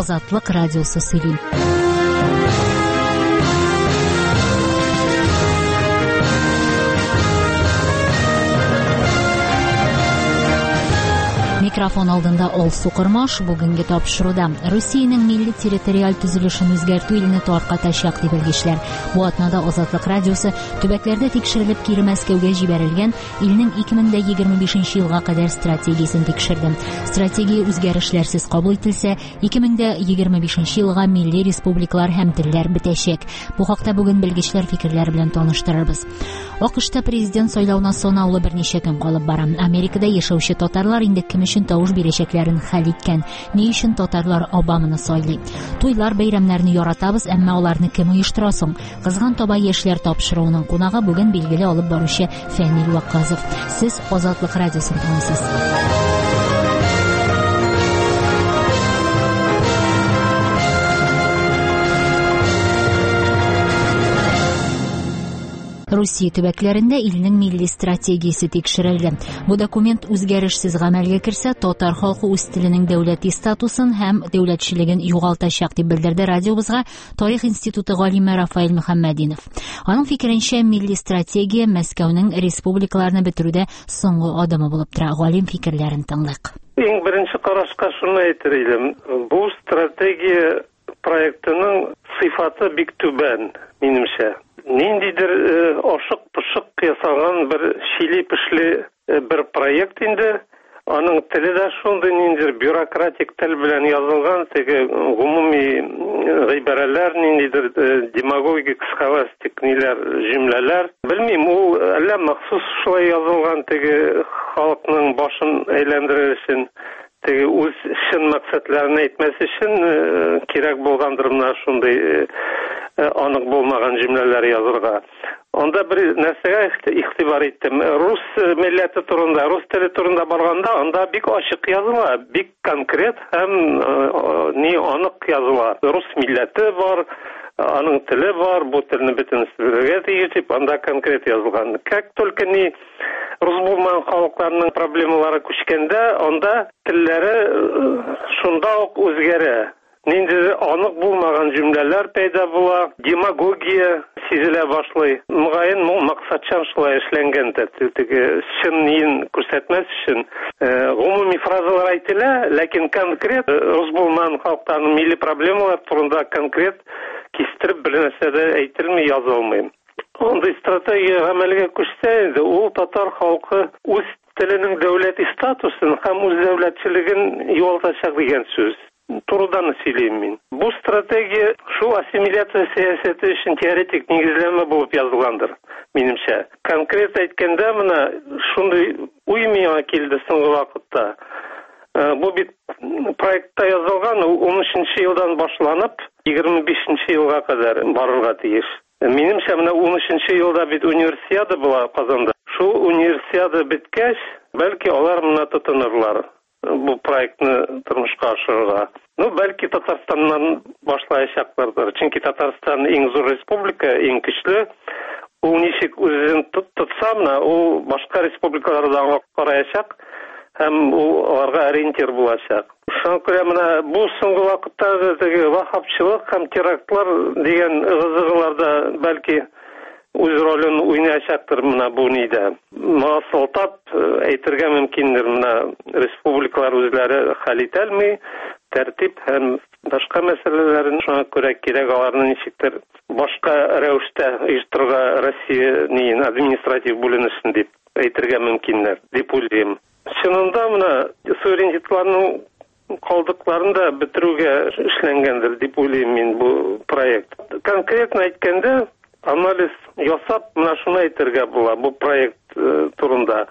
Азатлык радиосы сөйли. Микрофон алдында Олсу Кырмаш бүгенге тапшыруда Русиянең милли территориаль төзелешен үзгәртү илне таркатачак дип белгечләр. Бу атнада Азатлык радиосы төбәкләрдә тикшерелеп кире Мәскәүгә җибәрелгән илнең 2025 елга кадәр стратегиясен тикшерде. Стратегия үзгәрешләрсез кабул ителсә, 2025 елга милли республикалар һәм телләр бетәчәк. Бу хакта бүген белгечләр фикерләре белән таныштырырбыз. АКШта президент сайлауына санаулы берничә көн калып бара. Америкада яшәүче татарлар инде кем өчен тавыш бирәчәкләрен хәл иткән. Ни өчен татарлар Обаманы сайлый? Туйлар, бәйрәмнәрне яратабыз, әмма аларны кем оештыра соң? Кызган таба яшьләр тапшыруының кунагы бүген билгеле алып баручы Фәнил Вакказов. Сез Азатлык радиосын тыңлыйсыз. Русия төбәкләрендә илнең милли стратегиясе тикшерелде. Бу документ үзгәрешсез гамәлгә керсә, татар халкы үз теленең дәүләти статусын һәм дәүләтчелеген югалтачак дип белдерде радиобызга Тарих институты галиме Рафаэль Мөхәммәдинов. Аның фикеренчә, милли стратегия Мәскәүнең республикаларны бетерүдә соңгы адымы булып тора. Галим фикерләрен тыңлыйк. Иң беренче карашка шуны әйтер идем. Бу стратегия проектының сыйфаты бик түбән, минемчә. Ниндидер ашык-пышык ясалган бер шили-пешле бер проект инде. Аның теле дә шундый ниндидер бюрократик тел белән язылган, теге гомуми гыйбарәләр, ниндидер демагогик схоластик ниләр, җөмләләр. Белмим, ул әллә махсус шулай язылган, теге халыкның башын әйләндерер өчен, теге үз чын максатларын әйтмәс өчен кирәк булгандыр менә шундый анык булмаган җөмләләр язырга. Анда бер нәрсәгә игътибар иттем. Рус милләте турында, рус теле турында барганда, анда бик ачык языла, бик конкрет һәм анык языла. Рус милләте бар, аның теле бар, бу телне бөтен сөйләргә тиеш дип анда конкрет язылган. Как только рус булмаган халыкларның проблемалары күчкәндә, анда телләре шунда ук үзгәрә. Нинди анык булмаган җөмләләр пайда була, демагогия сизелә башлый. Мөгаен максатчан шулай эшләнгәндер. Теге чын ниен күрсәтмәс өчен гомуми фразалар әйтелә, ләкин конкрет рус булмаган халыкларның милли проблемалар турында конкрет кистереп бер нәрсә дә әйтелми, язылмый. Андый стратегия гамәлгә күчсә инде, ул татар халкы үз теленең дәүләти статусын һәм үз дәүләтчелеген югалтачак дигән сүз. Турыдан сөйләйм мин. Бу стратегия шул ассимиляция сәясәте өчен теоретик нигезләмә булып язылгандыр, минемчә. Конкрет әйткәндә, менә шундый уй миңа килде соңгы вакытта. Бу бит проектта язылган, 13нчы елдан башланып, 25нчы елга кадәр барырга тиеш. Минемчә, менә 13нчы елда бит универсиада була Казанда. Шул универсиада биткәч, бәлки алар менә тотынырлар бу проектны тормышка ашырырга. Бәлки Татарстаннан башлаячаклардыр. Чөнки Татарстан иң зур республика, иң көчле. Ул ничек үзен тотса, ул башка республикаларда караячак һәм ул аларга ориентир булачак. Шуңа күрә менә бу соңгы вакытта теге вахапчылык һәм терактлар дигән ызыгыларда бәлки үз ролен уйнаячактыр менә бу нидә. Масылтап әйтергә мөмкиндер, менә республикалар үзләре хәл итәлми, тәртип һәм башка мәсьәләләрен шуңа күрә кирәк аларны ничектер башка рәвештә оештырырга Россия административ бүленешен дип әйтергә мөмкиндер, дип уйлыйм. Чынында менә суверенитетларның калдыкларын да бетерүгә эшләнгәндер дип уйлыйм мин бу проект. Конкретно әйткәндә, анализ ясап, менә шуны әйтергә була бу проект турында.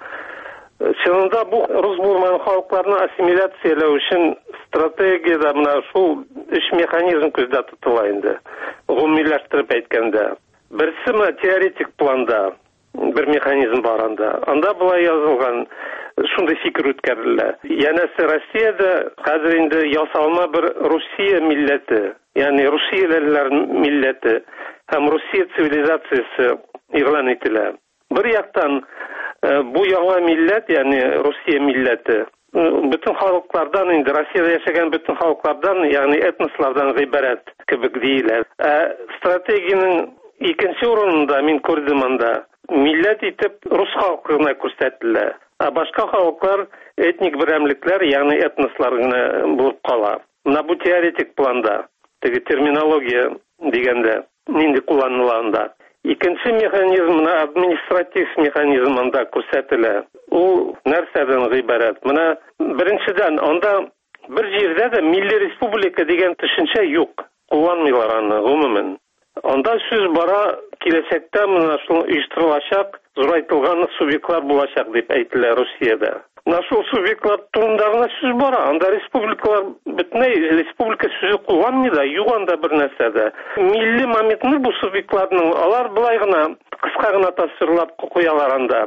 Чынында бу рус булмаган халыкларны ассимиляцияләү өчен стратегиядә менә шул 3 механизм күздә тотыла инде. Гомумиләштереп әйткәндә. Берсе менә теоретик планда бер механизм бар анда. Анда булай язылган, шундый фикер үткәрелә. Янәсе Россиядә хәзер инде ясалма бер Русия милләте, ягъни Русиялеләр милләте һәм Русия цивилизациясе игълан ителә. Бер яктан бу яңа милләт, ягъни Русия милләте, bütün халыклардан, инде Россиядә яшәгән bütün халыклардан, ягъни этнослардан гыйбарәт кебек диелә. Стратегиянең икенче урынында мин күрдем анда милләт итеп рус халкына күрсәтелә. Башка халыклар этник берәмлекләр, ягъни этнослар гына булып кала. Менә бу теоретик планда, теге терминология дигәндә нинди кулланыла анда. Икенче механизм, административ механизм анда күрсәтелә. Ул нәрсәдән гыйбарәт? Менә беренчедән анда бер җирдә дә милли республика дигән төшенчә юк. Кулланмыйлар аны гомумән. Анда сүз бара киләчәктә менә шул оештырылачак, зурайтылган субъектлар булачак дип әйтелә Русиядә. Менә шул субъектлар турында гына сүз бара. Анда республикалар бөтенләй республика сүзе кулланмый да, юк анда бер нәрсә дә. Милли моментны бу субъектларның алар булай гына кыска гына тасвирлап куялар анда.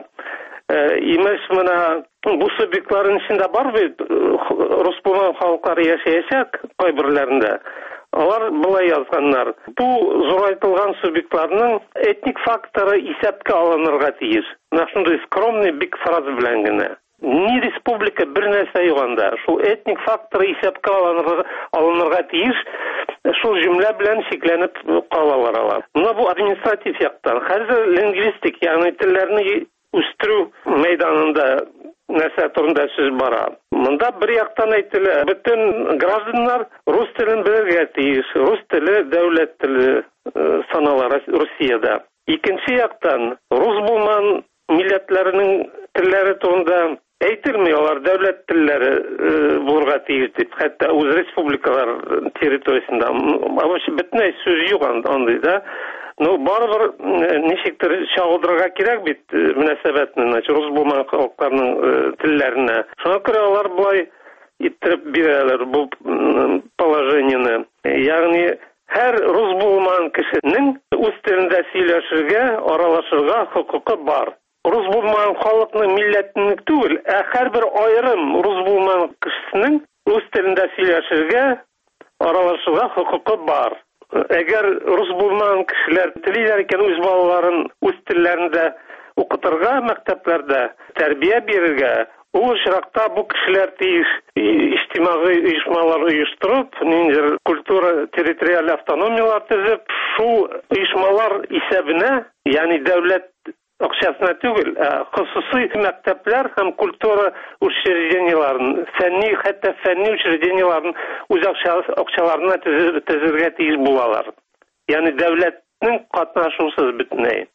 Имеш менә бу субъектларның içində бар бит рус булган халыклар яшәячәк кайберләрендә. Алар булай язганнар. Бу зурайтылган субъектларның этник факторы исәпкә алынырга тиеш. Менә шундый скромный бик фраза белән генә. Ни республика бер нәрсә юк анда. Шул этник факторы исәпкә алынырга тиеш. Шул җөмлә белән шикләнеп калалар алар. Менә бу административ яктан. Хәзер лингвистик, ягъни телләрне үстерү мәйданында нәрсә турында сүз бара. Монда бер яктан әйтелә, бөтен гражданнар рус телен белергә тиеш. Рус теле дәүләт теле санала Русиядә. Икенче яктан рус булмаган милләтләрнең телләре турында әйтелми, алар дәүләт телләре булырга тиеш дип, хәтта үз республикалар территориясында. Абыш бөтенләй сүз юк андый да. Ну, барыбер ничектер чагылдырырга кирәк бит мөнәсәбәтне, рус булмаган халыкларның телләренә. Шуңа күрә алар булай иттереп бирәләр бу положениене. Ягъни һәр рус булмаган кешенең үз телендә сөйләшергә, аралашырга хокукы бар. Рус булмаган халыкның милләтенең түгел, һәрбер аерым рус булмаган кешенең үз телендә сөйләшергә, аралашырга хокукы бар. Әгәр рус булмаган кешеләр телиләр икән үз балаларын үз телләрендә укытырга мәктәпләрдә, тәрбия бирергә, ул очракта бу кешеләр тиеш иҗтимагый оешмалар оештырып, ниндидер культура территориаль автономиялар төзеп, шул оешмалар исәбенә, ягъни дәүләт акчасына түгел, хосусый мәктәпләр һәм культура учрежденияларын, хәтта фәнни учрежденияларын үз акчаларына төзергә тиеш булалар. Ягъни дәүләтнең катнашусыз бөтенләй.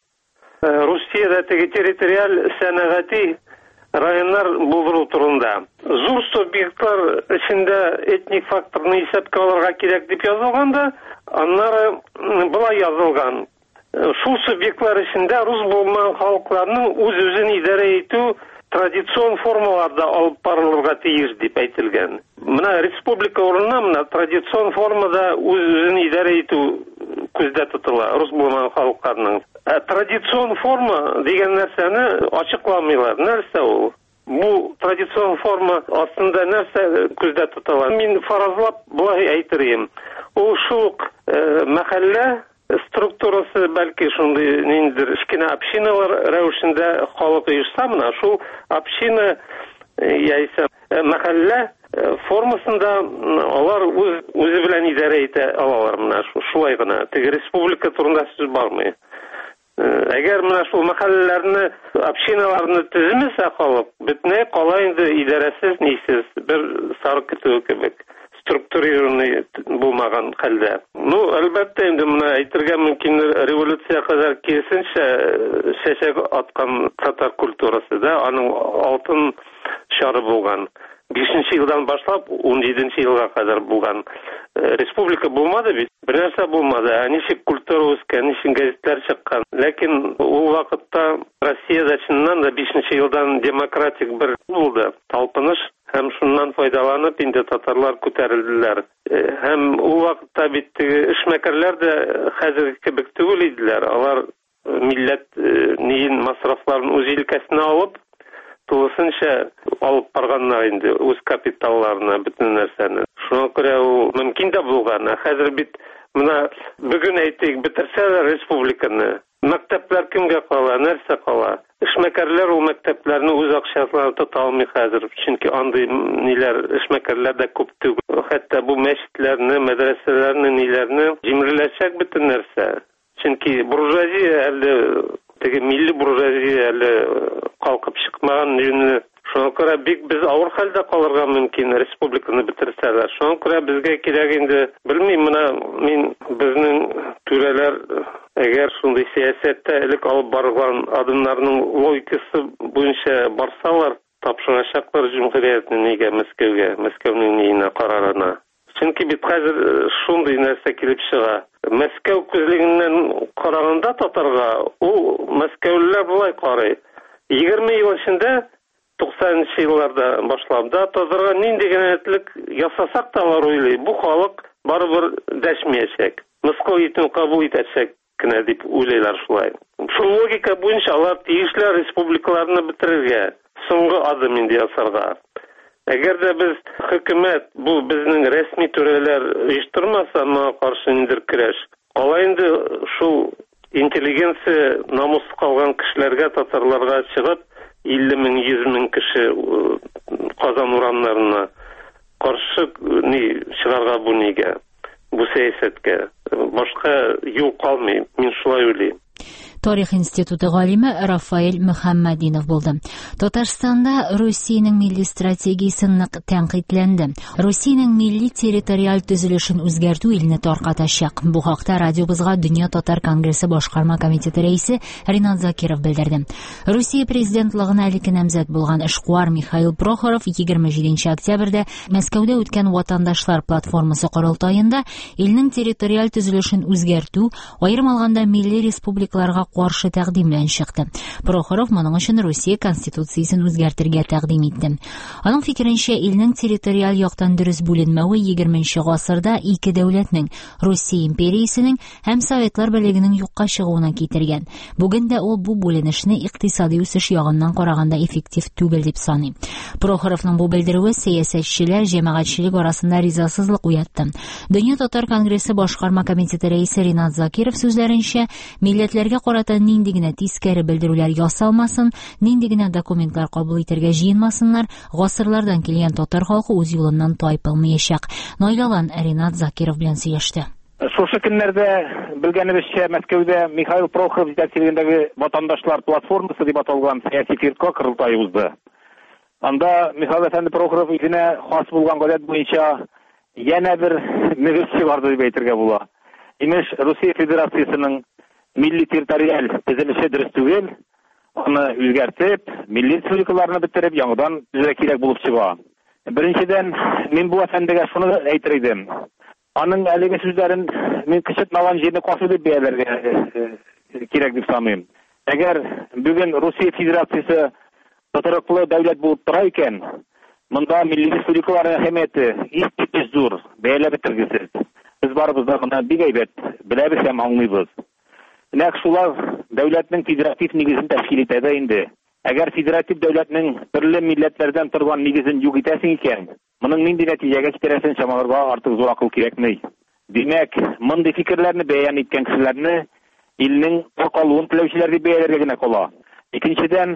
Русиядә теге территориаль сәнәгати районнар булдыру турында. Зур субъектлар эчендә этник факторны исәпкә алырга кирәк дип язылганда, аннары булай язылган. Шул субъектлар эчендә рус булмаган халыкларның үз-үзен идарә итү традицион формаларда алып барылырга тиеш дип әйтелгән. Менә республика урынына менә традицион формада үз-үзен идарә итү күздә тотыла рус булмаган халыкларның. Традицион форма дигән нәрсәне ачыкламыйлар. Нәрсә ул? Бу традицион форма астында нәрсә күздә тотыла? Мин фаразлап булай әйтергә. Ул шул мәхәллә структурасы бәлки шундый ниндидер кечкенә общиналар рәвешендә халык оешса, менә шул община яисә мәхәллә формасында алар үзе белән идарә итә алалар. Менә шулай гына. Теге республика турында сүз бармый. Әгәр менә шул мәхәлләләрне, общиналарны төземәсә халык, бөтенләй кала инде идарәсез, нисез, бер сары көтү кебек. Структурированный булмаган хәлдә. Ну, әлбәттә инде менә әйтергә мөмкин, революция кадәр киресенчә чәчәк аткан татар культурасы да, аның алтын шары булган. 5нче елдан башлап 17нче елга кадәр булган. Республика булмады бит. Бер нәрсә булмады. Ничек культура үскән, ничек гәзитләр чыккан. Ләкин ул вакытта Россиядә чыннан да 5нче елдан демократик бер булды. Талпыныш һәм шуннан файдаланып инде татарлар күтәрелделәр. Һәм ул вакытта бит эшмәкәрләр дә хәзерге кебек түгел иделәр. Алар милләт нин масрафларын үз илкәсенә алып, тулысынча алып барганнар инде үз капиталларына бөтен нәрсәне. Шуңа күрә ул мөмкин дә булган. Хәзер бит менә бүген әйтик, бетерсәләр республиканы, Мәктәпләр кемгә кала, нәрсә кала? Эшмәкәрләр ул мәктәпләрне үз акчасына тота алмый хәзер. Чөнки андый ниләр эшмәкәрләр дә күп түгел. Хәтта бу мәчетләрне, мәдрәсәләрне, ниләрне җимереләчәк бөтен нәрсә. Чөнки буржуазия әле, теге милли буржуазия әле калкып чыкмаган юнны. Шуңа күрә бик без авыр хәлдә калырга мөмкин, республиканы бетерсәләр. Шуңа күрә безгә кирәк инде, белмим, мин безнең түрәләр әгәр шундый сәясәттә элек алып барган адымнарның логикасы буенча барсалар, тапшырачаклар җумһуриятны нигә Мәскәүнең ниенә карарына. Чөнки бит хәзер шундый нәрсә килеп чыга. Мәскәү күзлегеннән караганда татарга, ул мәскәүлеләр булай карый. 20 ел эчендә 90-нчы елларда башлап да татарга нинди генәтлек ясасак та алар уйлый. Бу халык барыбер дәшмәячәк. Мыскыл итүен кабул итәчәк кенә дип уйлыйлар шулай. Шул логика буенча алар тиешле республикаларны бетерергә, соңгы адым инде ясарга. Әгәр дә без хөкүмәт бу безнең рәсми түрәләр оештырмаса, моңа каршы ниндидер көрәш. Алай инде шул интеллигенция намусы калган кешеләргә, татарларга чыгып 50 мең, 100 мең кеше Казан урамнарына каршы чыгарга бу нигә? Бу сәясәткә башка юл калмый, мин шулай уйлыйм. Тарих институты галиме Рафаэль Мөхәммәдинов булды. Татарстанда Россиянең милли стратегиясе нык тәнкыйтьләнде. Россиянең милли территориаль төзелешен үзгәртү илне таркатачак. Бу хакта радиобызга Дөнья татар конгрессы башкарма комитеты рәисе Ринат Закиров белдерде. Россия президентлыгына элекке намзәт булган эшкуар Михаил Прохоров 27 октябрьдә Мәскәүдә үткән ватандашлар платформасы корылтаенда илнең территориаль төзелешен үзгәртү, аерым алганда милли республикаларга каршы тәкъдим белән чыкты. Прохоров моның өчен Россия конституциясен үзгәртергә тәкъдим итте. Аның фикеренчә, илнең территориаль яктан дөрес бүленмәве 20нче гасырда ике дәүләтнең, Россия империясенең һәм Советлар Берлегенең юкка чыгуына китергән. Бүген дә ул бу бүленешне икътисади үсеш ягыннан караганда эффектив түгел дип саный. Прохоровның бу белдерүе сәясәтчеләр, җәмәгатьчелек арасында ризасызлык уятты. Дөнья татар конгрессы башкарма комитеты рәисе Ринат Закиров сүзләренчә, милләтләргә нинди генә тискәре белдерүләр ясалмасын, нинди генә документлар кабул итәргә җыенмасыннар, гасырлардан килгән татар халкы үз юлыннан тайпылмаячак. Наилалан Ринат Закиров белән сөйләште. Шушы көннәрдә белгәнебезчә Мәскәүдә Михаил Прохоров җитәкчелегендәге ватандашлар платформасы дип аталган сәяси фирка корылтае узды. Анда Михаил әфәнде Прохоров үзенә хас булган гадәт буенча янә бер нигез чыгарды дип әйтергә була. Имеш, Россия Федерациясының милли территориаль төзелеше дөрес түгел, аны үзгәртеп, милли республикаларны бетереп, яңадан төзергә кирәк булып чыга. Беренчедән, мин бу әфәндегә шуны әйтер идем. Аның әлеге сүзләрен мин кычытмаган җирне кашу дип бәяләргә кирәк дип саныйм. Әгәр бүген Россия Федерациясе тотрыклы дәүләт булып тора икән, монда милли республикаларның әһәмияте искиткеч зур, бәяләп бетергесез. Без барыбыз да моны бик әйбәт беләбез һәм аңлыйбыз. Нәкъ шулар дәүләтнең федератив нигезен тәшкил итә дә инде. Әгәр федератив дәүләтнең төрле милләтләрдән торган нигезен юк итәсең икән, моның нинди нәтиҗәгә китерәсен чамаларга артык зур акыл кирәкми. Димәк, мондый фикерләрне бәян иткән кешеләрне илнең калуын теләүчеләр дип бәяләргә генә кала. Икенчедән,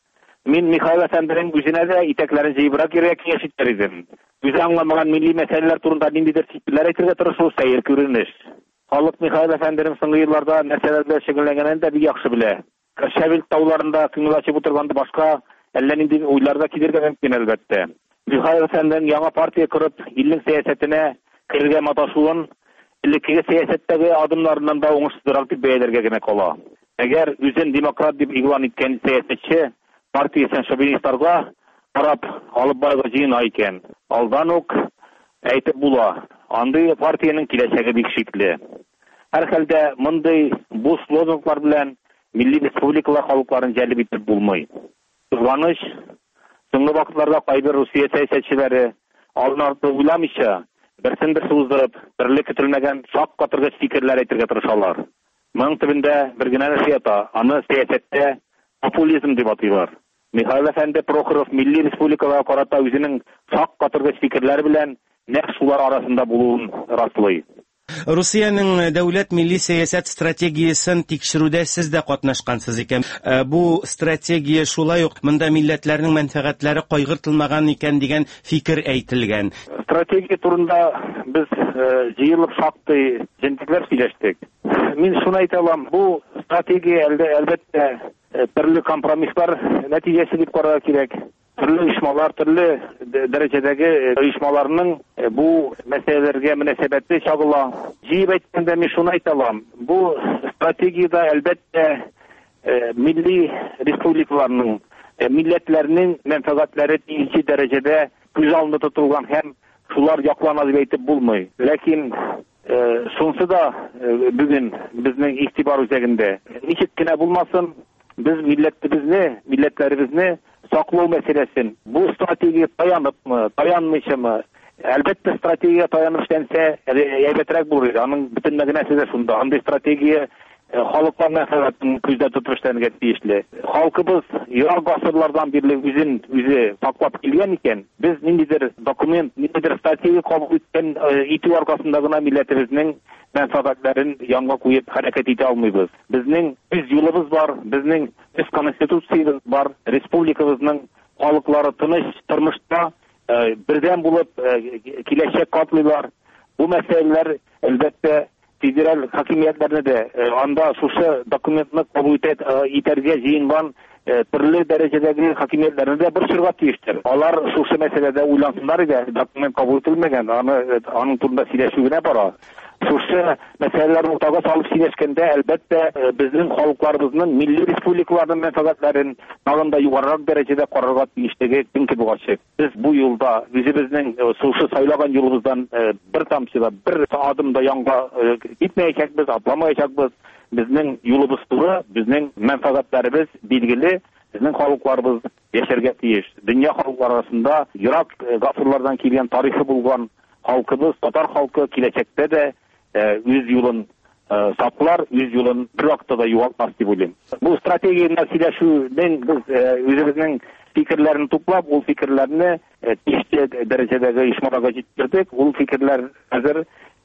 мин Михаил әфәнденең үзенә дә итәкләрен җыйбрак йөрергә киңәш итәр идем. Үзе аңламаган милли мәсьәләләр турында ниндидер фикерләр әйтергә тырышу сәер күренеш. Халык Михаил әфәнденең соңгы елларда нәрсәләр белән шөгыльләнгәнен дә бик яхшы белә. Шәвил тауларында күңел ачып утырганда башка әллә нинди уйларга килергә мөмкин әлбәттә. Михаил әфәнденең яңа партия корып, илнең сәясәтенә кергә маташуын элекке сәясәттәге адымнарыннан да уңышсызрак дип бәяләргә генә кала. Әгәр үзен демократ дип игълан иткән сәясәтче партиясен шовинистларга карап алып барырга җыена икән, алдан ук әйтеп була. Андый партияның киләчәге бик шикле. Һәр хәлдә мондый буш лозунглар белән милли республикалар халыкларын җәлеп итеп булмый. Кызганыч, соңгы вакытларда кайбер Русия сәясәтчеләре алынарды уйламыйча, берсен-берсе уздырып, төрле көтелмәгән шаккатыргыч фикерләр әйтергә тырышалар. Моның төбендә бер генә нәрсә ята, аны сәясәттә популизм дип атыйлар. Михаил әфәнде Прохоров милли республикаларга карата үзенең шаккатыргыч фикерләре белән нәкъ шулар арасында булуын раслый. Русиянең дәүләт милли сәясәт стратегиясын тикшерүдә сез дә катнашкансыз икән. Бу стратегия шулай ук монда милләтләрнең мәнфәгатьләре кайгыртылмаган икән дигән фикер әйтелгән. Стратегия турында без җыелып шактый җентекләр сөйләштек. Мин шуны әйтә алам, бу стратегия әлбәттә төрле компромисслар нәтиҗәсе дип карарга кирәк. Төрле оешмалар, төрле дәрәҗәдәге оешмаларның бу мәсьәләләргә мөнәсәбәте чагыла. Җыеп әйткәндә мин шуны әйтә алам. Бу стратегиядә әлбәттә милли республикаларның, милләтләрнең мәнфәгатьләре тиешле дәрәҗәдә күз алдында тотылган һәм шулар яклана дип әйтеп булмый. Ләкин шунсы да бүген безнең игътибар үзәгендә. Ничек кенә булмасын, без милләтләребезне саклау мәсьәләсен бу стратегия таяныпмы, таянмыйчымы? Әлбәттә стратегия таянып эшләнсә, әйбәтрәк булыр. Аның бөтен мәгънәсе дә шунда. Андый стратегия халыклар мәнфәгатен күздә тотып эшләнергә тиешле. Халкыбыз ерак гасырлардан бирле үзе саклап килгән икән. Без ниндидер документ, ниндидер стратегия кабул итү аркасында гына милләтебезнең мәнфәгатьләрен янга куеп хәрәкәт итә алмыйбыз. Безнең үз юлыбыз бар, безнең үз конституциябыз бар. Республикабызның халыклары тыныч тормышта бердәм булып киләчәк катлыйлар. Бу мәсьәләләр әлбәттә федераль хакимиятләрне дә анда шушы документны кабул итәргә җыенган төрле дәрәҗәдәге хакимиятләрне дә борчырга тиештер. Алар шушы мәсьәләдә уйлансыннар иде, документ кабул ителмәгән, аның турында сөйләшү генә бара. Шушы мәсьәләләрне уртага салып сөйләшкәндә, әлбәттә безнең халыкларыбызның милли республикаларның мәнфәгатьләрен тагын да югарырак дәрәҗәдә карарга тиешлеге мөмкин булачак. Без бу юлда үзебезнең шушы сайлаган юлыбыздан бер тамчы да, бер адым да янга китмәячәкбез, атламаячакбыз. Безнең юлыбыз туры, безнең мәнфәгатьләребез билгеле, безнең халыкларыбыз яшәргә тиеш. Дөнья халыклары арасында ерак гасырлардан килгән тарихы булган халкыбыз, татар халкы киләчәктә дә үз юлын саклар, үз юлын бер вакытта да югалтмас дип уйлыйм. Бу стратегияны сөйләшүнең без үзебезнең фикерләрне туплап, ул фикерләрне тиешле дәрәҗәдәге оешмаларга җиткердек. Ул фикерләр хәзер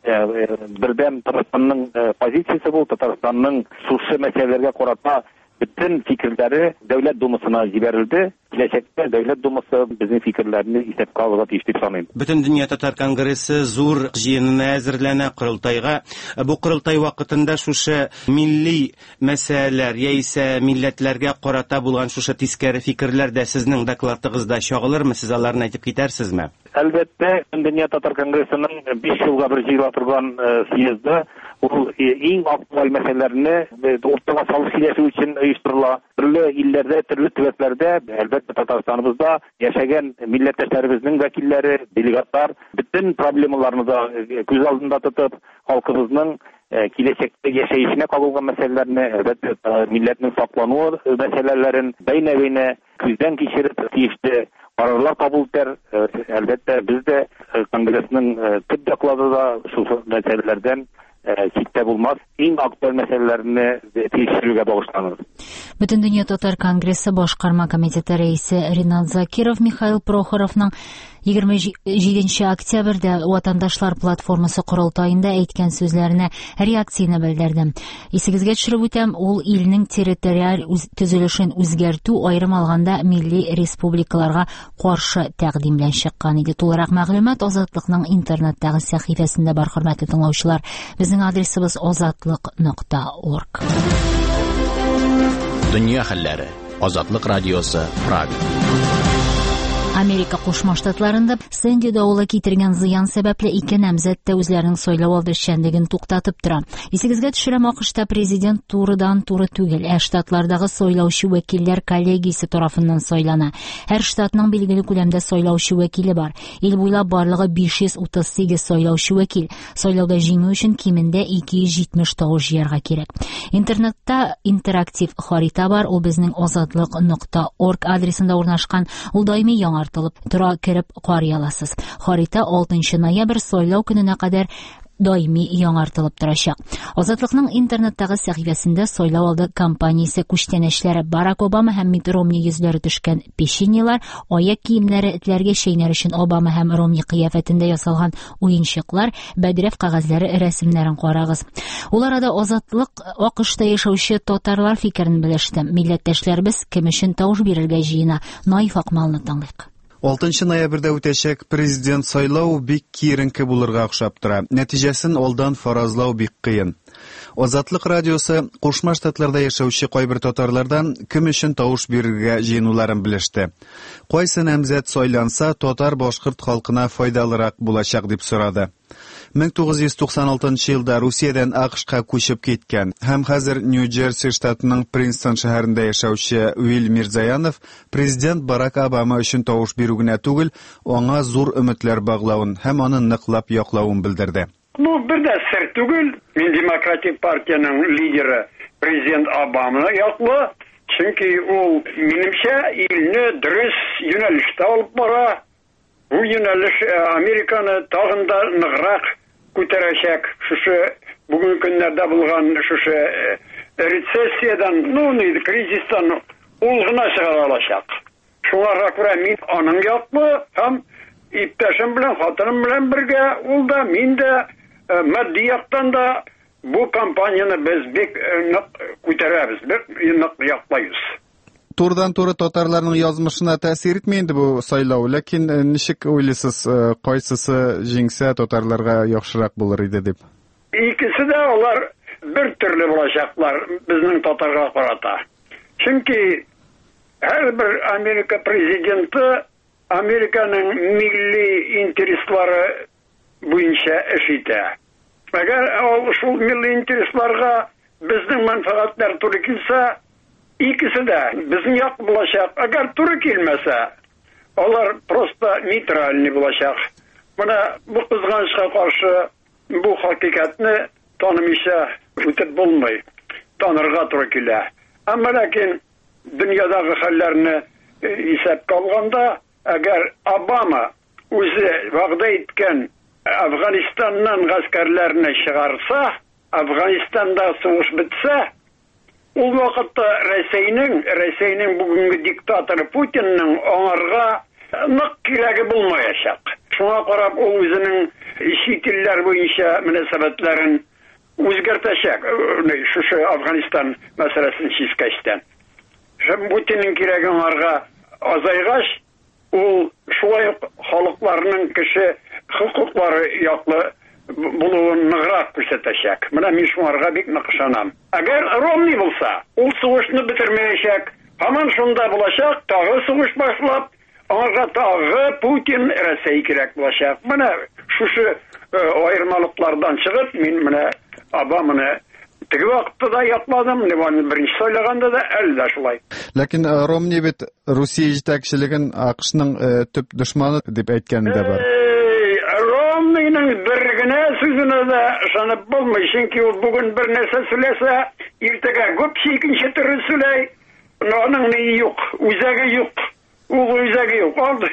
бердәм Татарстанның позициясе бу, Татарстанның шушы мәсьәләләргә карата bütün фикерләре Дәүләт Думасына җибәрелде. Киләчәктә Дәүләт Думасы безнең фикерләрне исәпкә алырга тиеш дип саныйм. Бөтен дөнья татар конгрессы зур җыенына әзерләнә корылтайга. Бу корылтай вакытында шушы милли мәсьәләләр яисә милләтләргә карата булган шушы тискәре фикерләр дә сезнең докладыгызда чагылырмы? Сез аларны әйтеп китәрсезме? Әлбәттә, дөнья татар конгрессының 5 елга бер җыела торган съезды ул иң актуаль мәсьәләләрне уртага салып сөйләшү өчен оештырыла. Төрле илләрдә, төрле төбәкләрдә, әлбәттә Татарстаныбызда яшәгән милләттәшләребезнең вәкилләре, делегатлар бөтен проблемаларны да күз алдында тотып, халкыбызның киләчәктә яшәешенә кагылган мәсьәләләрне, әлбәттә милләтнең саклануы мәсьәләләрен бәйнә-бәйнә күздән кичереп тиешле карарлар кабул итәр. Әлбәттә без дә конгрессның төп докладында шул мәсьәләләрдән читтә булмас, иң актуаль мәсьәләләрне тикшерүгә багышланыр. Бөтен дөнья татар конгрессы башкарма комитеты рәисе Ринат Закиров Михаил Прохоровның 27 октябрьдә Ватандашлар платформасы корылтаенда әйткән сүзләренә реакцияне белдерде. Исегезгә төшереп үтәм, ул илнең территориаль төзелешен үзгәртү аерым алганда милли республикаларга каршы тәкъдимләп чыккан иде. Тулырак мәгълүмат Азатлыкның интернеттагы сәхифәсендә бар, хөрмәтле тыңлаучылар. Безнең адресыбыз azatlык.org. Дөнья хәлләре. Азатлык радиосы, Прага. Америка Кушма Штатларында Сэнди давылы китергән зыян сәбәпле 2 намзәт тә үзләренең сайлау алды эшчәнлеген туктатып тора. Исегезгә төшерәм, АКШта президент турыдан-туры түгел, штатлардагы сайлаучы вәкилләр коллегиясе тарафыннан сайлана. Һәр штатның билгеле күләмдә сайлаучы вәкиле бар. Ил буйлап барлыгы 538 сайлаучы вәкил. Сайлауда җиңү өчен кимендә 270 тавыш җыярга кирәк. Интернетта интерактив харита бар, ул безнең azatlык.org адресында урнашкан. Ул даими яңартылып тора, кирип карый аласыз. Харита 6 ноябрь сайлау көненә кадәр даими яңартылып торачак. Азатлыкның интернеттагы сәхифәсендә сайлау алды кампаниясе күчтәнәчләре Барак Обама һәм Митт Ромни йөзләре төшкән печеньелар, аяк киемнәре этләргә чәйнәр өчен Обама һәм Ромни кыяфәтендә ясалган уенчыклар, бәдрәф кәгазьләре рәсемнәрен карагыз. Ул арада Азатлык АКШта яшәүче татарлар фикерен белеште. Милләттәшләребез кем өчен тавыш бирергә җыена? Наиф Акмалны тыңлыйк. 6 ноябрьдә үтәчәк президент сайлау бик киеренке булырга охшап тора. Нәтиҗәсен алдан фаразлау бик кыен. Азатлык радиосы Кушма Штатларда яшәүче кайбер татарлардан кем өчен тавыш бирергә җыенуларын белеште. Кайсы намзәт сайланса, татар-башкорт халкына файдалырак булачак дип сорады. 1996 елда Русиядән АКШка күчеп киткән һәм хәзер Нью-Джерси штатының Принстон шәһәрендә яшәүче Уилл Мирзаянов президент Барак Обама өчен тавыш бирү генә түгел, аңа зур өметләр баглавын һәм аны ныклап яклавын белдерде. Бу бер дә сер түгел. Мин Демократик партияның лидеры президент Обаманы яклы, чөнки ул минемчә илне дөрес юнәлештә алып бара. Бу юнәлеш Американы тагын да ныграк күтәрәчәк. Шушы бүген көннәрдә булган шушы рецессиядан, кризистан ул гына чыгара алачак. Шуңа күрә мин аның яклы һәм иптәшем белән, хатыным белән бергә, ул да, мин дә матди яктан да бу кампанияны без бик нык күтәрәбез, бик нык яклайбыз. Турыдан-туры татарларның язмышына тәэсир итми инде бу сайлау, ләкин ничек уйлыйсыз, кайсысы җиңсә татарларга яхшырак булыр иде дип? Икесе дә алар бер төрле булачаклар безнең татарга карата. Чөнки һәрбер Америка президенты Американың милли интереслары буенча эш итә. Әгәр ул шул милли интересларга безнең мәнфәгатьләр туры килсә, икесе дә безнең як булачак. Әгәр туры килмәсә, алар просто нейтральный булачак. Менә бу кызганычка каршы бу хакыйкатьне танымыйча үтеп булмый. Танырга туры килә. Әмма ләкин дөньядагы хәлләрне исәпкә алганда, әгәр Обама үзе вәгъдә иткән Афганистаннан гаскәрләрне чыгарса, Афганистанда сугыш бетсә, ул вакытта Рәсәйнең бүгенге диктаторы Путинның аңарга нык кирәге булмаячак. Шуңа карап ул үзенең чит илләр буенча мөнәсәбәтләрен үзгәртәчәк. Шушы Афганистан мәсьәләсен чискәчтән. Путинның кирәге аңарга азайгач, ул шулай халыкларның кеше хукуклары яклы булуын ныграк күрсәтәчәк. Менә мин шуңарга бик нык ышанам. Әгәр Ромни булса, ул сугышны бетермәячәк. Һаман шунда булачак, тагы сугыш башлап, аңарга тагы Путин, Рәсәй кирәк булачак. Менә шушы аермалыклардан чыгып, мин менә Обаманы теге вакытта да ятмадым, беренче сайлаганда да әле дә шулай. Ләкин Ромни бит Русия җитәкчелеген АКШның төп дошманы дип әйткәне дә бар. Ромниның бер генә сүзенә дә ышанып булмый, чөнки ул бүген бер нәрсә сөйләсә, иртәгә күпче икенче төрле сөйләй. Аның ни юк, үзәге юк. Ул үзәге юк. Алды.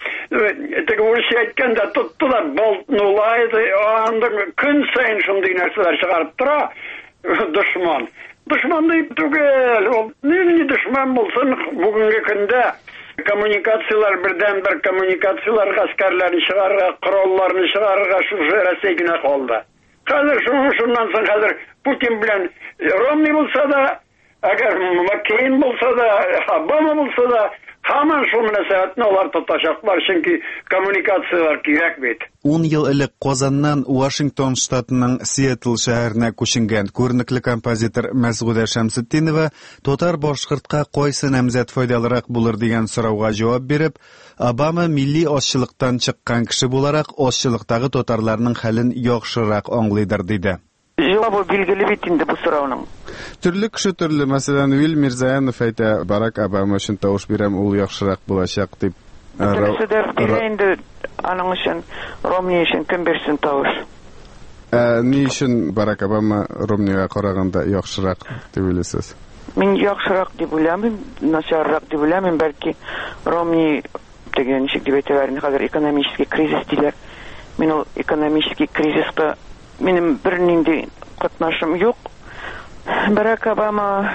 Теге урысча әйткәндә тотты да болтнулайды, анда көн сайын шундый нәрсәләр чыгарып тора. Дошман. Дошман дип түгел. Ул ни дошман булсын, бүгенге көндә коммуникациялар бердән-бер коммуникациялар гаскәрләрне чыгарырга, коралларны чыгарырга шушы Рәсәй генә калды. Хәзер шуннан соң хәзер Путин белән Ромни булса да, әгәр Маккейн булса да, Обама булса да, һаман шул мөнәсәбәтне алар тотачаклар, чөнки коммуникациялар кирәк бит. 10 ел элек Казаннан Вашингтон штатының Сиэтл шәһәренә күченгән күренекле композитор Мәсгудә Шәмсетдинова татар-башкортка кайсы намзәт файдалырак булыр дигән сорауга җавап биреп, Обама милли ашчылыктан чыккан кеше буларак ашчылыктагы татарларның хәлен яхшырак аңлыйдыр диде. Җавабы билгеле бит инде бу сорауның. Төрле кеше төрле, мәсәлән, Уилл Мирзаянов әйтә, Барак Обама өчен тавыш бирәм, ул яхшырак булачак дип. Төрлесе дә бирә инде аның өчен, Ромни өчен кем бирсен тавыш. Ни өчен Барак Обама Ромнига караганда яхшырак дип уйлыйсыз? Мин яхшырак дип уйламыйм, начаррак дип уйламыйм, бәлки Ромни дигән ничек дип әйтәләр, хәзер экономический кризис диләр. Мин ул экономический кризиска Benim birinin katnaşım yok. Barack Obama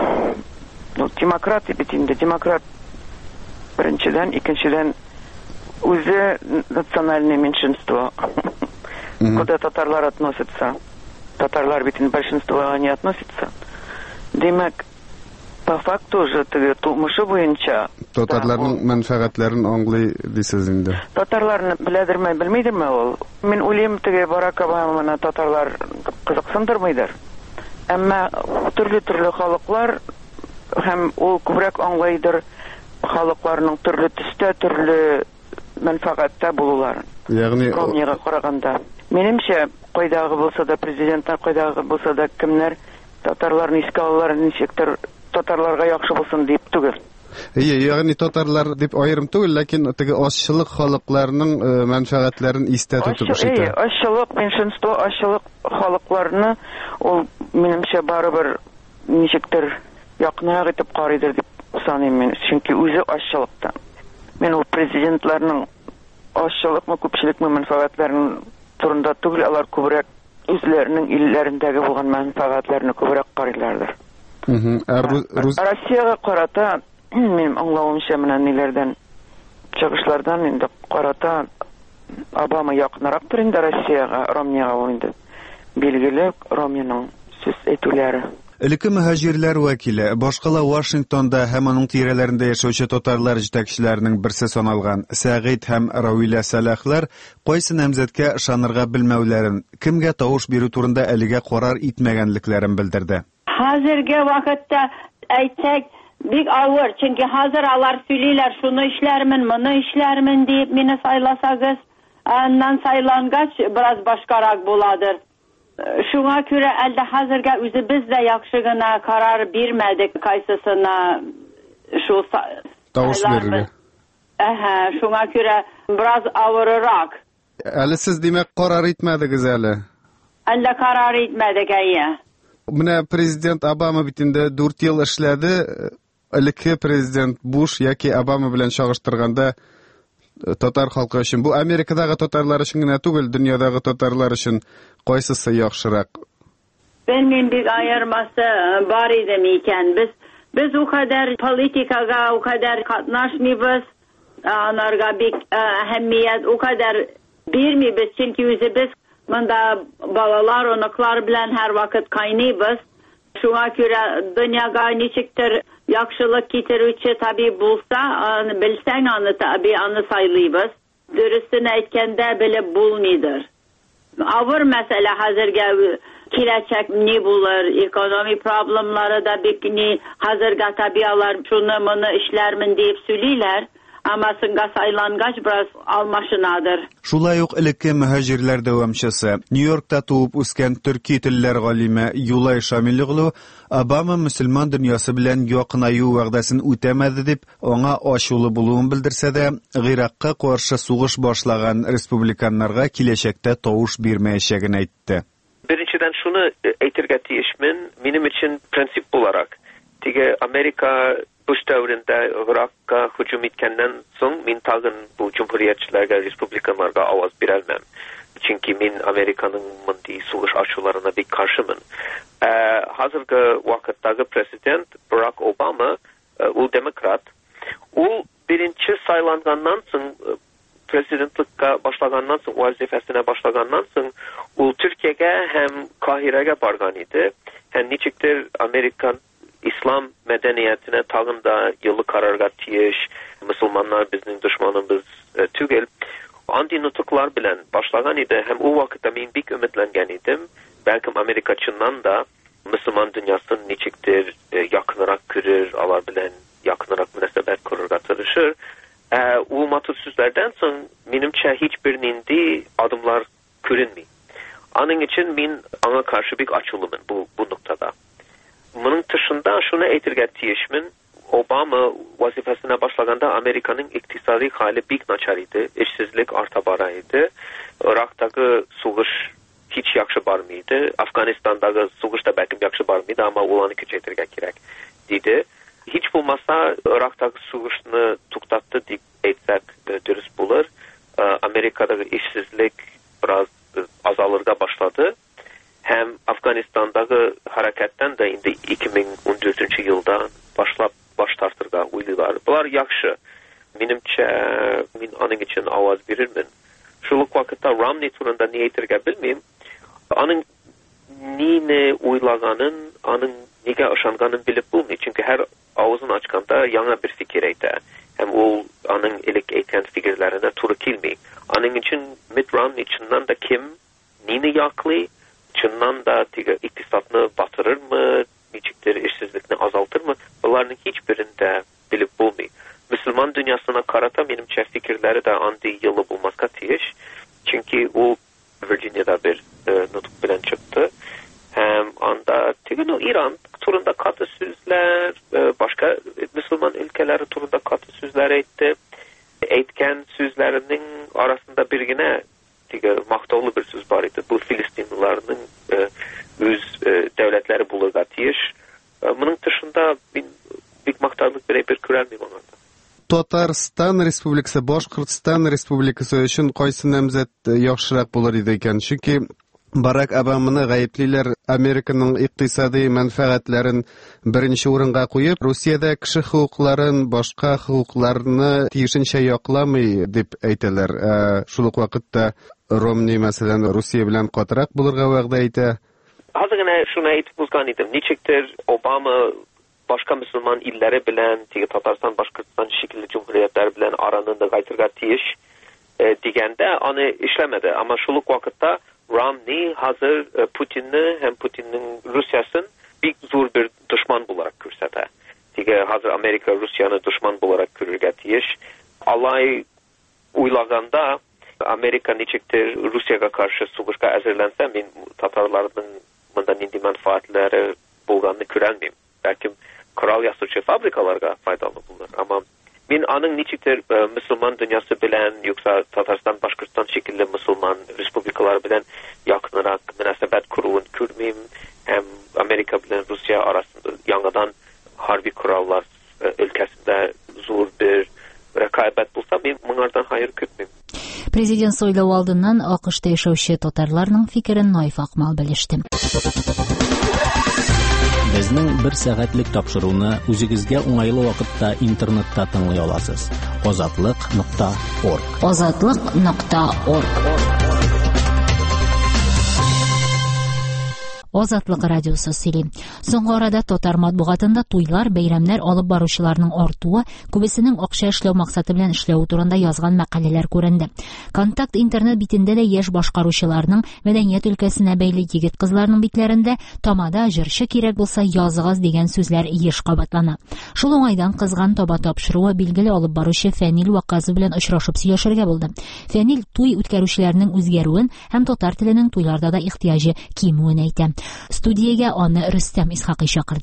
demokrat bitinde demokrat birinçiden, ikinciden өзі национальное меньшинство. Куда татарлар относятся. Татарлар ведь большинство не относятся. Демек, по факту же тумышы буенча татарларның мәнфәгатьләрен аңлый дисез инде. Татарларны беләдерме, белмидерме ул? Мин уйлыйм, теге Барак Обаманы татарлар кызыксындырмыйдыр. Әмма төрле халыклар һәм ул күбрәк аңлайдыр халыкларның төрле төстә, төрле мәнфәгатьтә булуларын. Ягъни Ромнига караганда. Минемчә, кайдагы булса да президенттар, кайдагы булса да кемнәр татарларны искә алалар, ничектер татарларга яхшы булсын дип түгел. Ягъни татарлар дип аерым түгел, ләкин теге ашчылык халыкларның мәнфәгатьләрен истә тотып эшләтә. Ашчылык, меньшинство, ашчылык халыкларны ул минемчә барыбер ничектер якынрак итеп карыйдыр дип саныйм мин. Чөнки үзе ашчылыкта. Мен ул президентларның ашчылыкмы, күпчелекме мәнфәгатьләрен турында түгел, алар күбрәк үзләренең илләрендәге булган мәнфәгатьләрне күбрәк карыйлардыр. Россиягә карата минем аңлавымча менә ниләрдән чыгышлардан инде карата Обама якынрактыр инде Россиягә, Ромнига ул инде билгеле Ромниның сүз әйтүләре. Элекке мөхаҗирләр вәкиле, башкала Вашингтонда һәм аның тирәләрендә яшәүче татарлар җитәкчеләренең берсе саналган Сәгыйд һәм Равилә Сәләхләр кайсы намзәткә ышанырга белмәүләрен, кемгә тавыш бирү турында әлегә карар итмәгәнлекләрен белдерде. Хәзерге вакытта әйтсәк, бик авыр, чөнки хәзер алар сөйлиләр, шуны эшләрмен, моны эшләрмен дип, мине сайласагыз, аннан сайлангач бераз башкарак буладыр. Шуңа күрә әлдә хәзергә үзебез дә яхшы гына карар бирмәдек, кайсысына шул тавыш бирергә. Шуңа күрә бераз авыррак. Әле сез димәк карар итмәдегез әле? Әллә карар итмәдек, әйе. Менә президент Обама бит инде 4 ел эшләде. Элекке президент Буш яки Обама белән чагыштырганда татар халкы өчен, бу Америкадагы татарлар өчен генә түгел, дөньядагы татарлар өчен кайсысы яхшырак? Белмим, бик аермасы бар иде микән. Без у кадәр политикага, у кадәр катнашмыйбыз, анарга бик әһәмият у кадәр бирмибез, чөнки үзебез монда балалар, оныклар белән һәр вакыт кайныйбыз. Шуңа күрә дөньяга ничектер яхшылык китерүче табиб булса, белсәң аны таби, аны сайлыйбыз. Дөресен әйткәндә белеп булмыйдыр. Авыр мәсьәлә хәзергә киләчәк ни булыр, экономи проблемлары да бик ни, хәзергә таби алар шуны моны эшләрмен дип сөйлиләр. Ama sınga saylangaç biraz almaşınadır. Шулай ук элекке мөхаҗирләр дәвамчысы, Нью-Йоркта туып үскән төрки телләр галиме Юлай Шамилоглу Обама мөселман дөньясы белән якынаю вәгъдәсен үтәмәде дип, аңа ачулы булуын белдерсә дә, Гыйракка каршы сугыш башлаган республиканнарга киләчәктә тавыш бирмәячәген әйтте. Беренчедән шуны әйтергә тиешмен, минем өчен принцип буларак, теге Америка Bush dövründə Irak'a hücum etkəndən soň min tagın bu cumhuriyetçilərə, respublikanlarga avaz berəlməm. Çünki min Amerikanın mındi suğuş açılarına bir karşımın. Hazırki vakıtdagi prezident Barack Obama, ul demokrat. Ul birinci saylangandan soň, prezidentlikka başlagandan soň, vazifesine başlagandan soň, ul Türkiye'ge hem Kahire'ge bargan idi. Hem niçiktir Amerikan İslam medeniyetine tağında yılı kararga tiyiş, Müslümanlar bizim düşmanımız tügel. Andi nutuklar bilen başlagan idi. Hem o vakitte min bik ümitlengen idim. Belki Amerikaçından da Müslüman dünyasının niçiktir yakınarak kırır, alar bilen yakınarak münasebet kururga tırışır. O matursuzlardan son minimçe hiçbirinin de adımlar görünmüyor. Onun için min ana karşı bir açılımın bu noktada. Bunun dışında şunu aytırga tiyişmin, Obama vazifesine başlaganda Amerikanın iktisadi hali bik naçar idi, işsizlik arta bara idi. Irak'taki suğuş hiç yaxşı barmıydı, Afganistan'daki suğuş da belki yaxşı barmıydı ama ulanı küçeytirga kirek dedi. Hiç bulmazsa Irak'taki suğuşunu tuktattı deyip aytsak dürüst bulur. Amerika'daki işsizlik biraz azalırga başladı. Hem Afganistan'daki hareketten de indi 2014 yıldan baş tartırga uylular. Bunlar yakşı. Menimçe, min onun için avaz verirmin. Şuluk vakitte Romney turunda niye etirge bilmeyeyim. Onun neyine uylaganın, onun nege aşanganın bilip bulmuyor. Çünkü her ağzını açkanda yana bir fikir eyte. Hem o onun ilik eyten fikirlerine turu kilmeyi. Onun için Mitt Romney içinden de kim, neyini yaklı, içinden de iktisatını batırır mı, niçiktir işsizlikini azaltır mı? Bunların hiçbirinde bilip bulmuyor. Müslüman dünyasına karata benimçe fikirleri de andi yılı bulmakta tiyiş. Çünkü o Virginia'da bir nutuk bilen çıktı. Hem anda İran turunda katı sözler, başka Müslüman ülkeleri turunda katı sözler etti. Eğitken sözlerinin arasında bir yine maktavlı bir söz var idi. Bu Filistinlilerin öz devletleri bulurga tiyiş. Bunun dışında bir maktavlık bir körelmeyim onlarda. Tatarstan Respublikası, Башкортстан Respublikası için qaysı namzat yaxshiroq bo'lar edi ekan? Chunki Barack Obama'ны g'ayblilar Amerikaning iqtisodiy manfaatlarini birinchi o'ringa qo'yib, Rossiyada kishi huquqlarini, boshqa huquqlarni tiyishincha yoqlamay deb aytadilar. Shu vaqtda Romney masalan Rossiya bilan qotiroq bo'lirga va'da aytdi. Hazırgina şunu aytib uzgan edim. Niçikdir Obama başka Müslüman illeri bilen, Tatarstan, Başkırtistan şekilli cumhuriyetler bilen aranında gaytırga tiyiş digende onu işlemedi. Ama şuluk vakitte Romney hazır Putin'i hem Putin'in Rusya'sın bir zor bir düşman bularak kürsete. Hazır Amerika Rusya'nı düşman bularak kürürge tiyiş. Alay uylaganda Amerika niçiktir Rusya'ya karşı suguşka hazırlansa min Tatarlarının bundan indi menfaatleri bulganını kürelmeyeyim. Belki kral yastıkçı fabrikalarga faydalı bulur. Ama min anın niçiktir Müslüman dünyası bilen yoksa Tatarstan, Başkırtistan şekilde Müslüman respublikalar bilen yakınarak münasebet kurulun kürmeyeyim. Hem Amerika bilen Rusya arasında yangadan harbi kurallar ülkesinde zor bir rekabet bulsa min bunlardan hayır kütmeyeyim. Президент сойлау алдыннан АКШта яшәүче татарларның фикерен Наиф Акмал белеште. Безнең 1 сәгатьлек тапшыруны үзегезгә уңайлы вакытта интернетта тыңлый аласыз. Ozatliq.org. Ozatliq.org. Озатлык радиосы сөйли. Соңгы арада татар матбугатында туйлар, бәйрәмнәр алып баручыларның артуы, күбесенең акча эшләү максаты белән эшләү турында язган мәкаләләр күренде. Контакт интернет битендә дә яшь башкаручыларның мәдәният өлкәсенә бәйле егет-кызларның битләрендә тамада җырчы кирәк булса языгыз дигән сүзләр еш кабатлана. Шул уңайдан кызган таба тапшыруы билгеле алып баручы Фәнил Ваказов белән очрашып сөйләшергә булды. Фәнил туй үткәрүчеләрнең үзгәрүен һәм татар теленең туйларда да ихтияҗы кимүен әйтә. Студиягә аны Рөстәм Исхакый чакырды.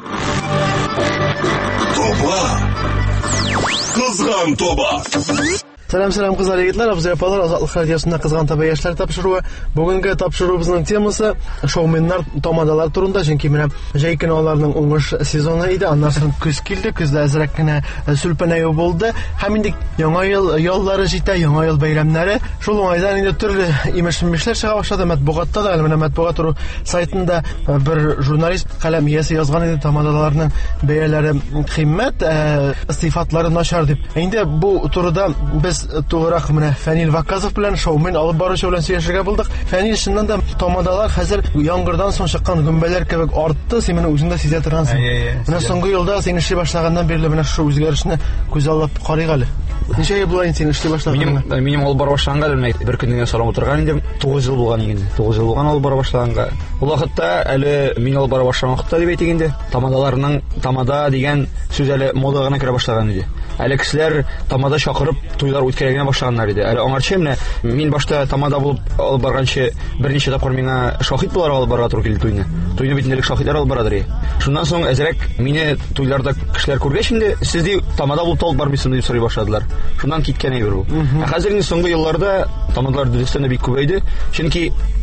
Тоба! Кызган тоба! Сәлам кызлар, егетләр, абзый апалар, Азатлык радиосында кызган таба яшьләр тапшыруы. Бүгенге тапшыруыбызның темасы шоуменнар, тамадалар турында, чөнки менә җәй көне аларның уңыш сезоны иде. Аннан соң көз килде, көздә әзрәк кенә сүлпәнәе булды. Һәм инде яңа ел яллары җитә, яңа ел бәйрәмнәре. Шул уңайдан инде төрле имеш-мешләр чыга башлады. Матбугатта да, менә матбугат туры сайтында бер журналист каләм иясе язган иде, тамадаларның бәяләре кыйммәт, сыйфатлары начар дип. Инде бу турыда без туграк менә Фәнил Ваказов белән шоумен алып баручы белән сөйләшергә булдык. Фәнил шуннан да тамадалар хәзер яңгырдан соң чыккан гөмбәләр кебек артты, син менә үзеңдә сизә торгансың. Менә соңгы елда син эшли башлаганнан бирле менә шу үзгәрешне күз алып карыйк әле. Ничә ел була инде син эшли башлаганга? Минем алып бара башлаганга бер көннән соң утырган идем. 9 ел булган инде. 9 ел булган алып бара башлаганга. Ул вакытта әле мин алып бара башлаган вакытта дип әйтик инде. Тамадаларның тамада дигән сүз әле мода гына керә башлаган иде. Әле кешеләр тамада чакырып туйлар үткәргән башлаганнар иде. Әле аңарчы менә мин башта тамада булып алып барганчы берничә тапкыр миңа шаһит буларга алып барырга туры килде туйны. Туйны битендәге шаһитлар алып барадыр. Шуннан соң әзрәк мине туйларда кешеләр күргәч инде сез ди тамада булып алып бармыйсыз дип сорый башладылар. Шуннан киткән әйбер бу. Хәзерге соңгы елларда тамадалар дөрестән бик күбәйде. Чөнки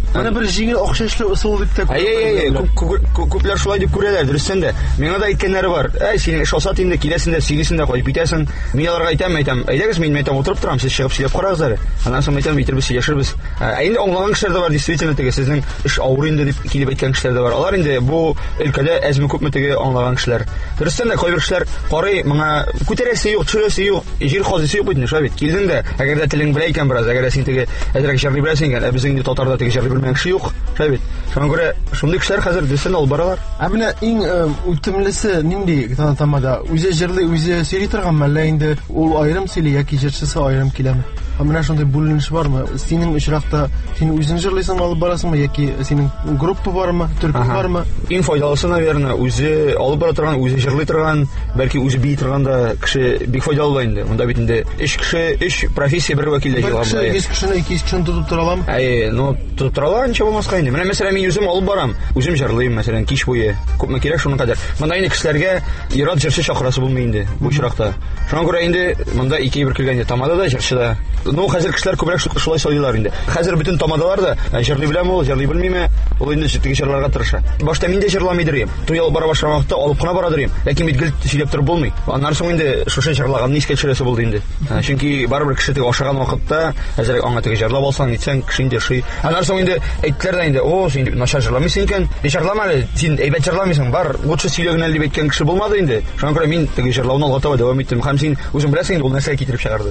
Менә бер җиңел акчашлы ысул дип тә. Күпләр шулай дип күрәләр, дөрестән дә. Миңа да әйткәннәре бар. Син эш асат инде киләсендә, сигезендә кайтып китәсең. Мин аларга әйтәм, әйдәгез мин мәйтәм утырып торам, сез чыгып сөйләп карагыз әле. Аннан соң мәйтәм битәрбез, сөйләшербез. Инде аңлаган кешеләр дә бар, действительно теге сезнең эш авыр инде дип килеп әйткән кешеләр дә бар. Алар инде бу өлкәдә әзме күпме теге аңлаган кешеләр. Дөрестән дә кайбер кешеләр карый, моңа күтәрәсе юк, төшерәсе юк, җир хазысы юк бит, шабит. Килдең дә, әгәр дә телең белә икән бераз, әгәр дә син теге әзрәк җырлый беләсең икән, безнең инде татарда теге җырлый белмәгән кеше юк, шабит. Шуңа күрә шундый кешеләр хәзер дөрестән алып баралар. Менә иң үтемлесе нинди тамада? Үзе җырлый, үзе сөйли торганмы, әллә инде ул аерым сөйли яки җырчысы аерым киләме? Менә шундый бүленеш бармы? Синең очракта син үзең җырлыйсың, алып барасыңмы яки синең группа бармы, төркем бармы? Иң файдалысы, наверное, үзе алып бара торган, үзе җырлый торган, бәлки үзе бии торган да кеше бик файдалы була инде. Монда бит инде эш кеше, эш профессия бер вәкиллә җыйган була. 100 кешене 200 кешене тотып тора аламы? Тотып тора ала, ничә булмаска инде. Менә мәсәлән мин үзем алып барам, үзем җырлыйм, мәсәлән кич буе. Күпме кирәк шуның кадәр. Монда инде кешеләргә ирад җырчы чакырасы булмый инде бу очракта. Шуңа күрә инде монда ике бер килгән инде, тамада да җырчы да. Хәзер кешеләр күбрәк шулай сөйлиләр инде. Хәзер бөтен тамадалар да җырлый беләме ул, җырлый белмиме? Ул инде теге җырларга тырыша. Башта мин дә җырламый дирем. Туй алып бара башлаган вакытта алып кына бара дирем. Ләкин бит гел сөйләп торып булмый. Аннан соң инде шушы җырлаганны искә төшерәсе булды инде. Чөнки барыбер кеше теге ашаган вакытта хәзер аңа теге җырлап алсаң, итсәң, кеше инде шый. Аннан соң инде әйттеләр да инде, "О, син начар җырламыйсың икән. Җырлама әле, син әйбәт җырламыйсың. Бар, лучше сөйләгән әле" дип әйткән кеше булмады инде. Шуңа күрә мин теге җырлауны алга таба дәвам иттем. Һәм син үзең беләсең инде ул нәрсәгә китереп чыгарды.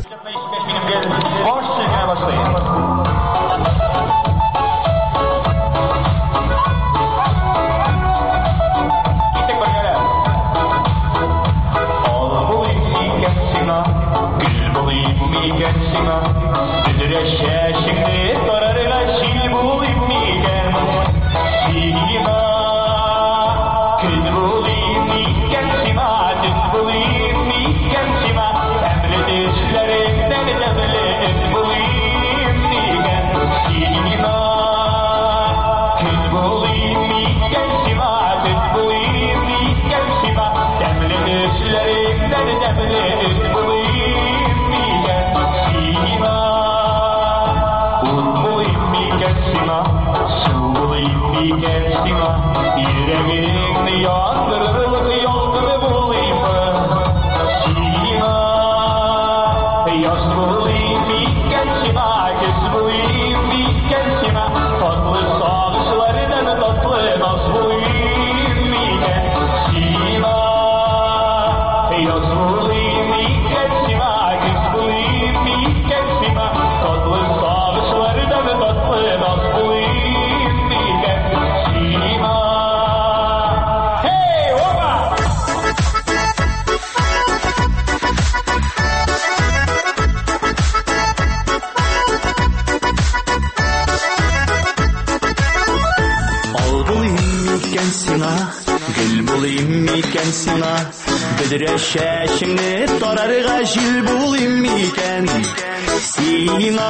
Чәчеңне тарарга җил булыйм микән сиңа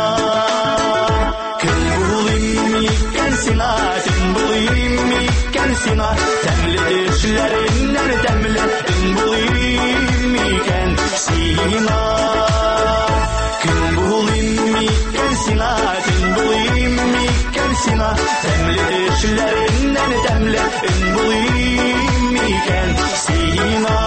көн булыйм микән сиңа төн булыйм микән сиңа тәмле төшләреңнән тәмле өн булыйм микән сиңа көн булыйм микән сиңа төн булыйм микән сиңа тәмле төшләреңнән тәмле өн булыйм микән сиңа.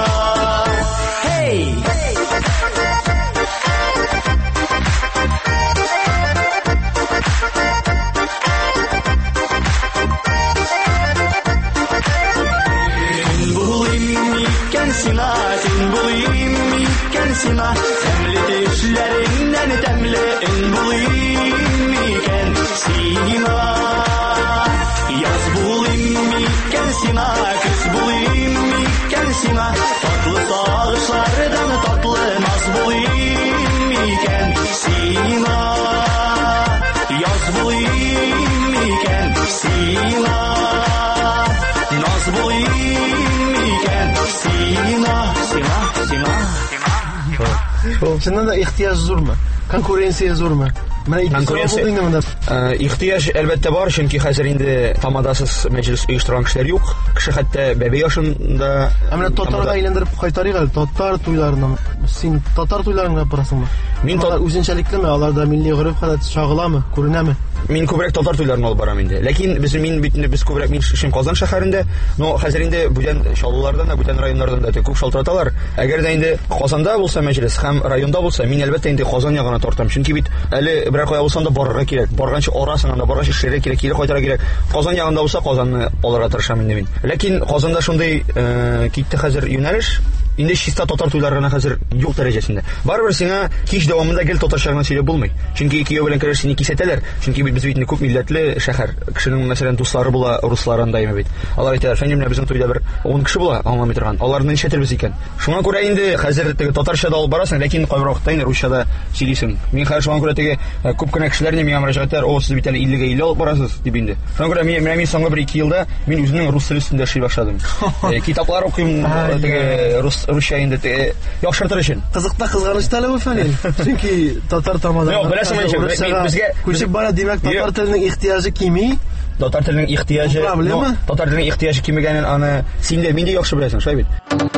Сиңа тәмле төшләреңнән тәмле өн булыйм микән сиңа яз булыйм микән сиңа көз булыйм микән сиңа татлы сагышлардан татлы наз булыйм микән сиңа яз булыйм микән сиңа наз булыйм микән сиңа сиңа Чыннан да ихтияж зурмы? Конкуренция зурмы? Ихтыяж әлбәттә бар, чөнки хәзер инде тамадасыз мәҗлес оештырган кешеләр юк. Кеше хәтта бәбе яшында. Менә татарга әйләндереп кайтарыйк әле, татар туйларына. Син татар туйларына барасыңмы? Мин үзенчәлеклеме, аларда милли гореф-гадәт чагыламы, күренәме? Мин күбрәк татар туйларына алып барам инде. Ләкин без күбрәк мин Казан шәһәрендә, но хәзер инде бүтән шалулардан да, бүтән районнардан да күп шалтыраталар. Әгәр дә инде Казанда булса мәҗлес һәм районда булса, мин әлбәттә инде Казан ягына тартам. Чөнки бит әле берәр кая булсам да барырга кирәк. Барганчы арасың анда, баргач эшләргә кирәк, кире кайтарга кирәк. Казан ягында булса, Казанны алырга тырышам инде мин. Ләкин Казанда шундый китте хәзер юнәлеш. Инде чиста татар туйларына хәзер юк дәрәҗәсендә. Барыбер сиңа кич дәвамында гел татарча гына сөйләп булмый. Чөнки кияү белән кереш сине кисәтәләр. Чөнки без бит күп милләтле шәһәр. Кешенең мәсәлән дуслары була, руслардан даими бит. Алар әйтәләр, фәнни менә безнең туйда бер 10 кеше була, аңламый торган. Аларны ничә телбез икән. Шуңа күрә инде хәзер теге татарчада алып барасың, ләкин кайбер вакытта инде русчада сөйлисең. Мин хәзер шуңа күрә теге күп кенә кешеләрне миңа мөрәҗәгатьләр, "О, сез бит әле 50-гә 50 алып барасыз" дип инде. Шуңа күрә мин соңгы 1-2 елда мин үземнең рус теле өстендә эшли башладым. Китаплар укыйм, теге русча инде яхшыртыр өчен. Кызыкта кызганыч та бу фәнил. Чөнки татар тамада. Юк, беләсеңме, безгә күчеп бара, димәк, татар теленең ихтыяҗы кими. Татар теленең ихтыяҗы, татар теленең ихтыяҗы кимегәнен аны син дә, мин дә яхшы беләсең, шулай бит.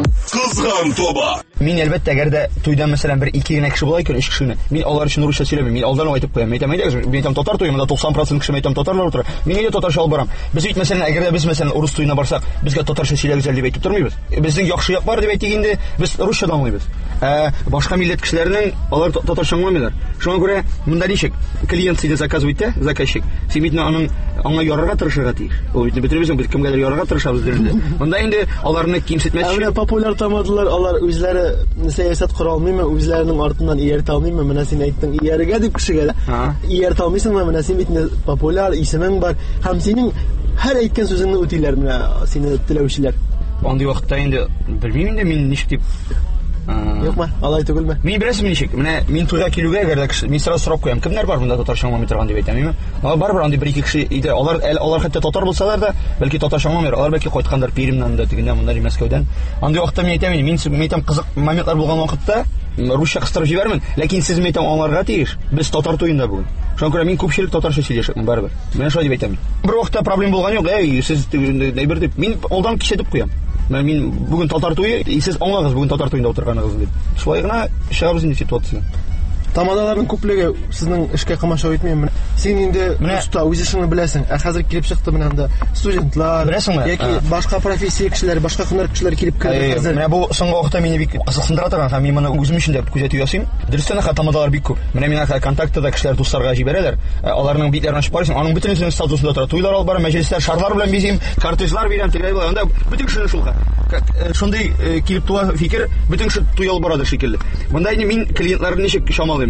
Кызган тоба. Мин әлбәттә әгәр дә туйда мәсәлән 1-2 генә кеше була икән, 3 кешене. Мин алар өчен русча сөйләмим. Мин алдан әйтеп куям. Әйтәм татар туйында 90% кеше әйтәм татарлар утыра. Мин дә татарча алып барам. Без бит мәсәлән әгәр дә без мәсәлән урыс туйына барсак, безгә татарча сөйләгез дип әйтеп тормыйбыз. Безнең яхшы як бар дип әйтик инде, без русча аңлыйбыз. Башка милләт кешеләренең алар татарча аңламыйлар. Шуңа күрә монда ничек? Клиент сине заказ итә, заказчик. Син бит аның аңа ярарга тырышырга тиеш. Ул бит бетеребез, без кемгәдер ярарга тырышабыз дирде. Монда инде аларны кимсетмәс өчен популяр тамадылар, алар үзләре сәясәт кора алмыймы, үзләренең артыннан ияртә алмыймы? Менә син әйттең, ияргә дип кешегә. Ияртә алмыйсыңмы? Менә син бит популяр, исемең бар. Һәм синең һәр әйткән сүзеңне үтиләр, менә сине теләүчеләр. Андый вакытта инде белмим инде мин ничек дип. Юкмы? Алай түгелме? Мин беләсем ничек? Менә мин туйга килүгә әгәр дә мин сразу сорап куям, кемнәр бар монда татарча аңламый торган дип әйтәм, Алар барбыр андый 1-2 кеше иде. Алар хәтта татар булсалар да, бәлки татарча аңламыйлар. Алар бәлки кайткандар Пермьнән да, тегеннән монда Мәскәүдән. Андый вакытта мин әйтәм, мин әйтәм кызык моментлар булган вакытта русча кыстырып җибәрмен, ләкин сез әйтәм аңларга тиеш. Без татар туйында бүген. Шуңа күрә мин күпчелек татарча сөйләшәм барбыр. Менә шулай дип әйтәм. Бер вакытта проблем булган юк, сез әйбер дип. Мин алдан кисәтеп куям. Мин бүген татар туйы, сез аңлагыз бүген татар туйында утырганыгыз дип. Шулай гына чыгабыз инде ситуация. Тамадаларның күплеге сезнең эшкә камаша итмәйме? Син инде уста үз эшеңне беләсең. Хәзер килеп чыкты менә анда студентлар, яки башка профессия кешеләр, башка һөнәр кешеләр килеп керде хәзер. Менә бу соңгы вакытта мине бик кызыксындыра торган һәм мин моны үзем өчен дә күзәтү ясыйм. Дөрестән тамадалар бик күп. Менә миңа контактта кешеләр дусларга җибәрәләр. Аларның битләрен ачып карыйсың, аның бөтенесенең статусында тора. Туйлар алып бара, мәҗлесләр, шарлар белән бизим, кортежлар бирәм, тирә була. Анда бөтен кешеләр шулга. Шундый килеп туа фикер, бөтен кеше туй алып барады шикелле. Монда инде мин клиентларны ничек чамалыйм?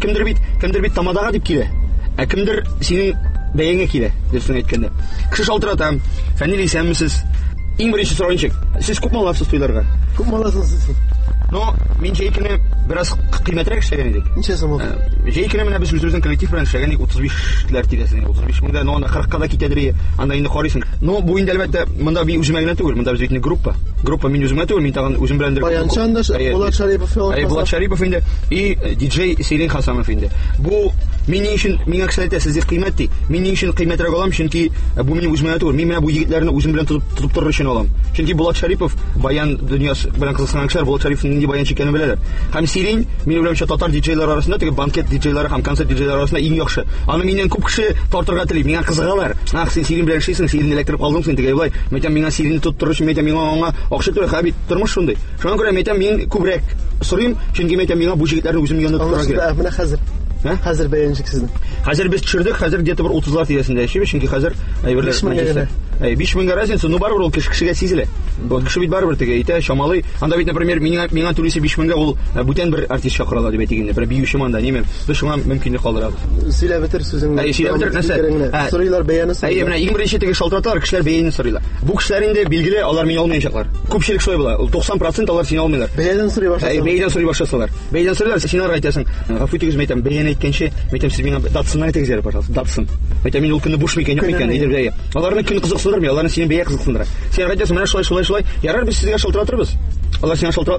Кемдер бит тамадага дип килә. Кемдер синең бәяңә килә, дөресен әйткәндә. Кеше шалтыратам. Фәнил исәнмесез? Иң беренче сорау ничек? Сез күпме аласыз туйларга? Күпме аласыз сез? Но мин җәйкене бераз кыйммәтрәк эшләгән идек. Ничә сум ул? Җәйкене менә без үзебезнең коллектив белән эшләгән идек, 35 тирәсендә, 35 меңдә, но аны 40-ка да китәдер. Анда инде карыйсың. Но бу инде әлбәттә монда мин үземә генә түгел, монда без бит группа. Группа мин үземә түгел, мин тагын үзем белән Баянчан да Булат Шарипов. Булат Шарипов инде и диджей Селин Хасанов инде. Бу минем өчен миңа кешеләр сезгә кыйммәт ди. Минем өчен кыйммәтрәк алам, чөнки бу минем үземә түгел. Мин менә бу егетләрне үзем белән тотып торыр өчен алам. Чөнки Булат Шарипов баян дөньясы белән кызыксынган кешеләр Булат Шариповның нинди баянчы икәнен беләләр. Һәм Селин минем белән татар диджейлар арасында, теге банкет диджейлары һәм концерт диджейлары арасында иң яхшы. Аны миннән күп кеше тартырга тели, миңа кызыгалар. Син Селин белән эшлисең, Селин электрик алдың син теге булай. Мәйтәм миңа Селинне тоттырыр өчен, мәйтәм миңа аңа акча түлә, хәбит тормыш шундый. Шуңа күрә мәйтәм мин күбрәк сорыйм, чөнки мәйтәм миңа бу җегетләрне үзем янында тотарга кирәк. Менә хәзер бәянчек сезнең. Хәзер без төшердек, хәзер где-то бер 30-лар тирәсендә яшибез, чөнки хәзер әйберләр 5 меңгә разница, ну барыбер ул кешегә сизелә. Бу кеше бит барыбер теге әйтә, шамалый. Анда бит, например, миңа түлисе 5 меңгә ул бүтән бер артист чакыралар дип әйтегәндә, бер биюче манда, ниме? Без шуңа мөмкинлек калдырабыз. Сөйләп бетер сүзеңне. Сөйләп бетер нәрсә? Сорыйлар бәяне. Менә иң беренче теге шалтыраталар, кешеләр бәяне сорыйлар. Бу кешеләр инде билгеле, алар мине алмаячаклар. Күпчелек шулай була. 90% алар сине алмыйлар. Бәядән сорый башласалар. Бәядән сорый башласалар. Бәядән сорыйлар, син аларга әйтәсең, гафу итегез, мәйтәм, бәяне әйткәнче, мәйтәм, сез миңа датсын әйтегез, пожалуйста, датсын. Мәйтәм, мин ул көнне буш микән, юк микән, әйтер бәя. Аларны көн кызыксындырмый, аларны сине бәя кызыксындыра. Син әйтәсең, менә шулай. Ярар, без сезгә шалтыратырбыз. Алар сиңа шалтыратмыйлар.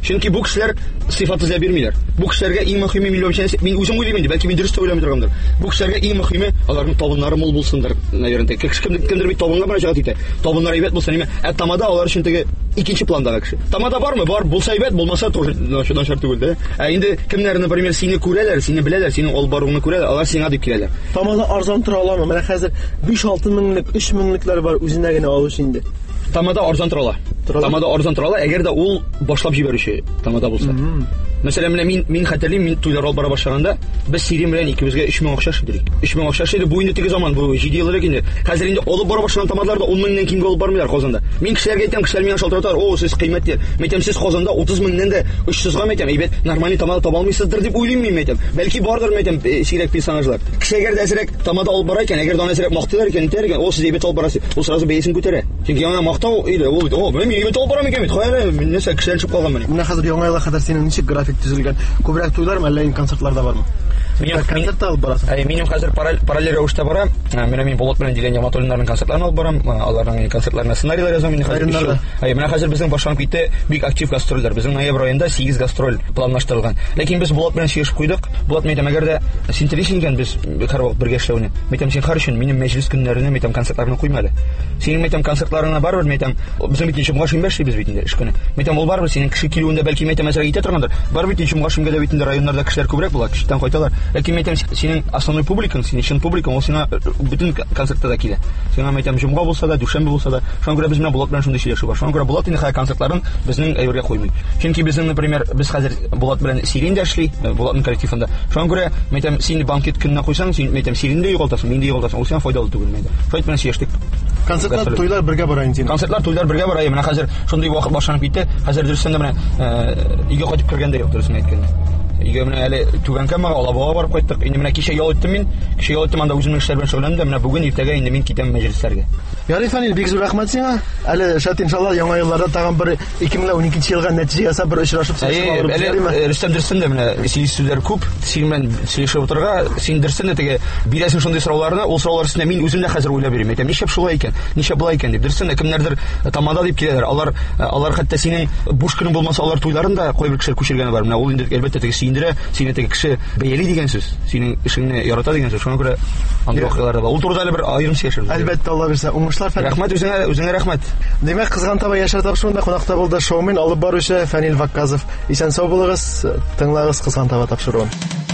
Чөнки бу кешеләр сыйфат эзләп бирмиләр. Бу кешеләргә иң мөһиме мин үзем уйлыйм инде, бәлки мин дөрес сөйләмәй торгандыр. Бу кешеләргә иң мөһиме аларның табыннары мул булсындыр, наверное. Кемдер бит табынга мөрәҗәгать итә. Табыннары әйбәт булса нимә? Тамада алар өчен теге икенче пландагы кеше. Тамада бармы? Бар, булса әйбәт, булмаса тоже начар түгел дә. Инде кемнәр, например, сине күрәләр, сине беләләр, синең алып баруыңны күрәләр, алар сиңа дип киләләр. Тамада арзан тора аламы? Менә хәзер 5-6 меңлек, 3 меңлекләр бар үзенә генә алыш инде. Тамада арзан торала. Тамада арзан торала, әгәр дә ул башлап җибәрүче тамада булса. Мәсәлән, менә мин хәтерлим, мин туйлар алып бара башлаганда, без Сирин белән икебезгә 3000 акча шидик. 3000 акча шиде, бу инде теге заман, бу 7 ел элек инде. Хәзер инде алып бара башлаган тамадаларда 10 меңнән кимгә алып бармыйлар Казанда. Мин кешеләргә әйтәм, кешеләр миңа шалтыраталар, "О, сез кыйммәтле." Мәйтәм, сез Казанда 30 меңнән дә 300-га мәйтәм, әйбәт, нормаль тамада таба алмыйсыздыр дип уйлыйм мин, мәйтәм. Бәлки бардыр, мәйтәм, сирәк персонажлар. Кешегә дә әзрәк тамада алып бара икән, әгәр дә әзрәк мактыйлар икән, итәргән, "О, сез әйбәт алып барасыз." Ул сразу бәясен күтәрә. Чөнки ана мактау иде, ул, "О, мен әйбәт алып барам икән бит." Хәер, мин нәрсә кешеләр чыгып калган менә. Менә хәзер яңа елга кадәр синең ничек график төзелгән? Күбрәк туйлармы, әллә инде концертларда бармы? Концерт алып барасың. Минем хәзер параллель рәвештә бара. Менә Болот белән Дилән Яматуллиннарның концертларын алып барам. Аларның концертларына сценарийлар язам инде хәзер. Менә хәзер безнең башланып китте бик актив гастрольләр. Безнең ноябрь аенда 8 гастроль планлаштырылган. Ләкин без Болот белән сөйләшеп куйдык. Болот мәйтәм, әгәр дә син телисең икән, без һәрвакыт бергә эшләүне. Мәйтәм, син һәр өчен минем мәҗлес көннәренә мәйтәм концертларны куйма әле. Синең мәйтәм концертларыңа барбыр, мәйтәм, безнең бит ничек мгашым бәшлибез бит инде эш көне. Мәйтәм, ул барбыр, синең кеше килүендә бәлки мәйтәм әзрәк итә торгандыр. Бар бит ничек мгашымга да бит инде районнарда кешеләр күбрәк була, кичтән кайталар. Ләкин мәйтәм, синең основной публикаң, синең чын публикаң, ул сиңа бүтән концертта да килә. Сиңа мәйтәм, җомга булса да, дүшәмбе булса да, шуңа күрә без менә Болот белән шундый сөйләшү бар. Шуңа күрә Болот инде концертларын безнең әйбергә куймый. Чөнки безнең, например, без хәзер Болот белән Сирин дә эшли, Болотның коллективында. Шуңа күрә мәйтәм, син банкет көненә куйсаң, син мәйтәм Сириндә югалтасың, миндә югалтасың, ул сиңа файдалы түгел мәйтәм. Шуңа белән сөйләштек. Концертлар, туйлар бергә бара инде. Концертлар, туйлар бергә бара. Менә хәзер шундый вакыт башланып китте. Хәзер дөрестән дә менә өйгә кайтып кергәндә юк, дөресен әйткәндә. Өйгә менә әле Түбәнкәмгә Алабуга барып кайттык. Инде менә кичә ял иттем мин. Кичә ял иттем, анда үземнең эшләр белән шөгыльләндем. Менә бүген иртәгә инде мин китәм мәҗлесләргә. Ярый, Фанил, бик зур рәхмәт сиңа. Әле шат иншалла яңа елларда тагын бер 2012 елга нәтиҗә ясап бер очрашып сөйләшеп алырбыз. Рөстәм дөрестән дә менә син сүзләр күп. Син белән сөйләшеп утырга, син дөрестән дә теге бирәсең шундый сорауларны, ул сораулар өстенә мин үзем дә хәзер уйлап бирим. Әйтәм, ничә шулай икән? Ничә булай икән дип. Дөрестән дә кемнәрдер тамада дип киләләр. Алар хәтта синең буш көнең булмаса, алар туйларында кайбер кешеләр күчергәне бар. Менә ул инде әлбәттә теге сөендерә, сине теге кеше бәяли дигән сүз, синең эшеңне ярата дигән сүз. Шуңа күрә андый вакыйгалар да бар. Ул турыда әле бер аерым сөйләшербез. Әлбәттә, Алла бирсә, уңышлар. Рәхмәт үзеңә рәхмәт. Димәк, кызган таба яшәр тапшыруында кунакта булды шоумен алып баручы Фанил Вакказов. Исән сау булыгыз, тыңлагыз кызган таба тапшыруын.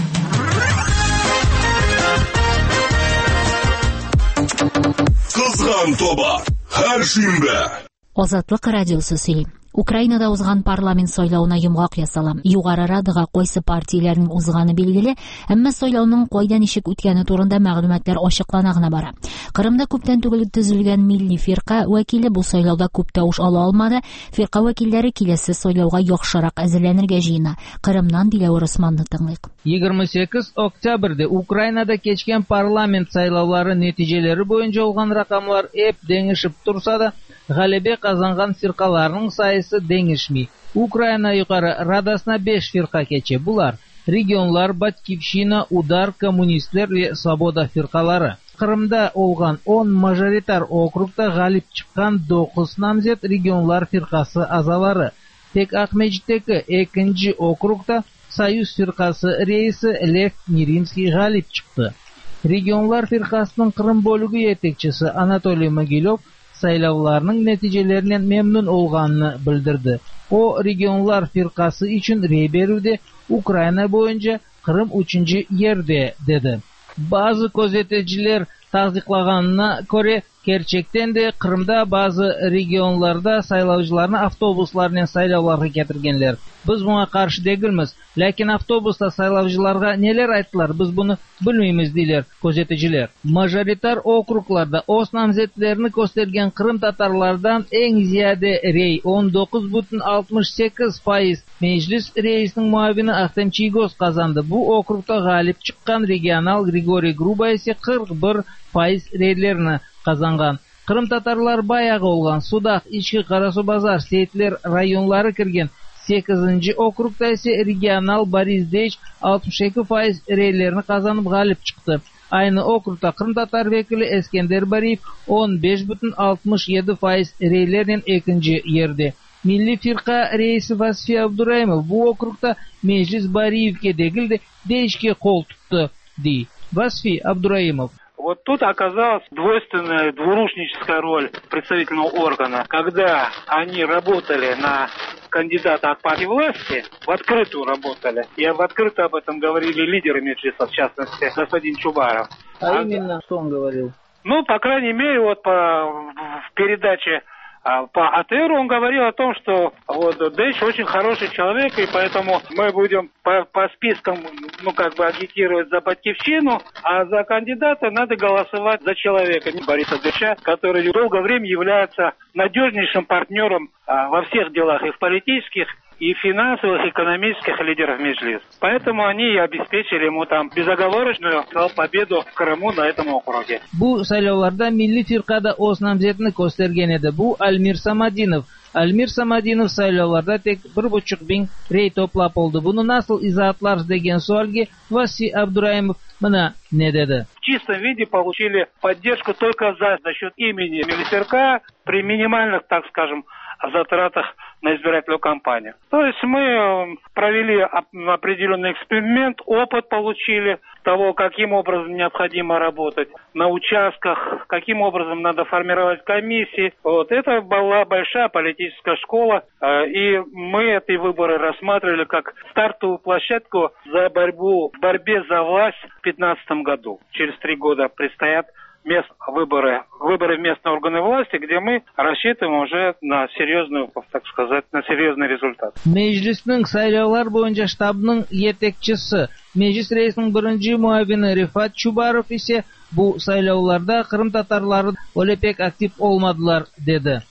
Кызган таба һәр шимбә. Азатлык радиосы сөйли. Украинада узган парламент сайлауына йомгак ясала. Югары Радага кайсы партияләрнең узганы билгеле, әмма сайлауның кайда ничек үткәне турында мәгълүматлар ачыклана гына бара. Кырымда күптән түгел төзелгән милли фирка вәкиле бу сайлауда күп тавыш ала алмады. Фирка вәкилләре киләсе сайлауга яхшырак әзерләнергә җыена. Кырымнан Диләвер Усманны тыңлыйк. 28 октябрьдә Украинада кечкән парламент сайлаулары нәтиҗәләре буенча алган рәкамлар эп деңишеп турса да, галибе казанган фиркаларның сайысы деңишми. Украина югары Радасына 5 фирка кече. Булар регионлар Батькивщина, Удар, Коммунистлар ва Свобода фиркалары. Кырымда олган 10 мажоритар округта галип чыккан 9 намзет регионлар фиркасы азалары. Тек Акмеджтеки 2 округта Союз фиркасы рейсы Лев Неримский галип чыкты. Регионлар фиркасының Кырым бөлүгү жетекчиси Анатолий Могилев сайлауларның нәтиҗәләреннән мемнун олганны белдерде. О регионлар фиркасы өчен рей берүдә Украина буенча Кырым 3-нче yerдә dedi. Bazı gözeticiler tasdikлаганына göre gerçekten de Kırım'da bazı regionlarda saylavcılarını avtobuslarla saylavlarga getirgenler. Biz buna karşı değilmiz. Lakin avtobusda saylavcılarga neler ayttılar, biz bunu bilmeymiz deyler gözeticiler. Majoritar okruglarda os namzetlerini göstergen Kırım Tatarlardan en ziyade rey 19,68% meclis reisinin muavini Ahtem Çigoz kazandı. Bu okrugda galip çıkan regional Grigoriy Gruba ise 41% reylerini kazangan. Kırım Tatarlar bayağı olgan Sudak, İçki, Karasu Bazar, Seyitler rayonları kirgen 8. okrugda ise regional Borisdeç 62% reylerini kazanıp galip çıktı. Aynı okrugda Kırım Tatar vekili Eskender Bariyev 15,67% reylerinin ikinci yerde. Milli firqa reisi Vasfi Abduraimov bu okrugda Mejlis Бариевке дегилди deyishga qo'l tutdi, deydi Vasfi Abduraimov. Вот тут оказалась двойственная, двурушническая роль представительного органа. Когда они работали на кандидата от партии власти, в открытую работали. И в открыто об этом говорили лидеры Меджлиса, в частности, господин Чубаров. А именно, что он говорил? Ну, по крайней мере, вот в передаче по АТР он говорил о том, что вот Дэйч очень хороший человек, и поэтому мы будем по спискам, агитировать за Батькивщину, а за кандидата надо голосовать за человека, Бориса Дэйча, который долгое время является надежнейшим партнером во всех делах, и в политических, и финансовых, экономических лидеров Меджлиса. Поэтому они обеспечили ему там безоговорочную победу в Крыму на этом округе. Bu saylovlarda Milliy firqada o'z nomzodini ko'rsatgan edi. Bu Almir Samadinov. Almir Samadinov saylovlarda tek 1,5 ming rey to'plab oldi. Buni nasıl izohlar degan savolga Vasfi Abduraimov mana ne dedi? В чистом виде получили поддержку только за счет имени Миллифирка при минимальных, так скажем, затратах на избирательную кампанию. То есть мы провели определенный эксперимент, опыт получили того, каким образом необходимо работать на участках, каким образом надо формировать комиссии. Вот это была большая политическая школа, и мы эти выборы рассматривали как стартовую площадку в борьбе за власть в 2015 году. Через 3 года предстоят выборы в местные органы власти, где мы рассчитываем уже на серьезную, так сказать, на серьезный результат. Meclisning saylovlar bo'yicha shtabining yetakchisi, Meclis reisining birinchi muavini Rifat Chubarov ise bu saylovlarda Qrim tatarlari öyle pek aktif olmadılar dedi.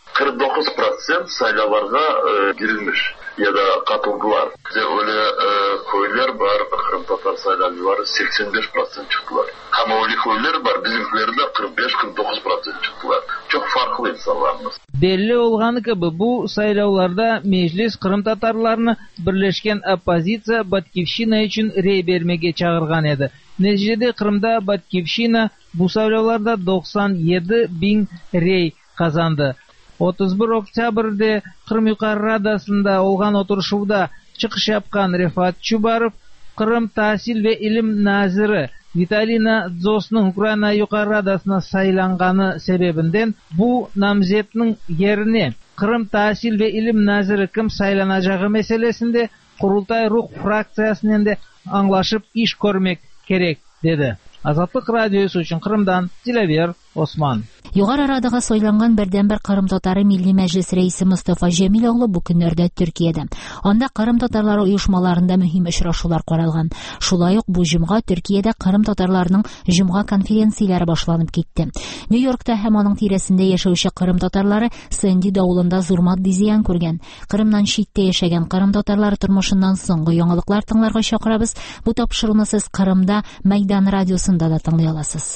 49% saylovlarga girilmiş ya da katıldılar. Öyle köyler var, Kırım Tatar saylovları 85% çıktılar. Ama öyle köyler var, bizimkiler de 45-49% çıktılar. Çok farklı insanlarımız. Belli olğanı gibi bu saylovlarda Meclis Kırım Tatarlarını Birleşken Oppozitsiya Batkivshina için rey bermege çağırgan edi. Neticede Kırımda Batkivshina bu saylovlarda 97 bin rey kazandı. 31 oktyabrda Qrim Yuqori Radasında olgan oturuşuvda çıkış yapkan Rifat Chubarov, Qrim Tahsil ve İlim Naziri Vitalina Dzos'ның Ukraina Yuqori Radasına saylanğanı sebebinden bu namzetning yerine Qrim Tahsil ve İlim Naziri kim saylanacağı meselesinde Qurultay Ruh fraksiyasının da anlaşıp iş görmek gerek dedi. Azatlık Radyosu için Qrimdan Dilaver Osman. Югары Радага сойланган бердәнбер Кырым татары Милли Мәҗлес рәисе Мустафа Җәмил оглы бу көннәрдә Төркиядә. Анда Кырым татарлары оешмаларында мөһим очрашулар каралган. Шулай ук бу җомга Төркиядә Кырым татарларының җомга конференцияләре башланып китте. Нью-Йоркта һәм аның тирәсендә яшәүче Кырым татарлары Сэнди давылында зур матди зыян күргән. Кырымнан читтә яшәгән Кырым татарлары тормышыннан соңгы яңалыклар тыңларга чакырабыз. Бу тапшырылманы сез Кырымда Майдан радиосында да тыңлый аласыз.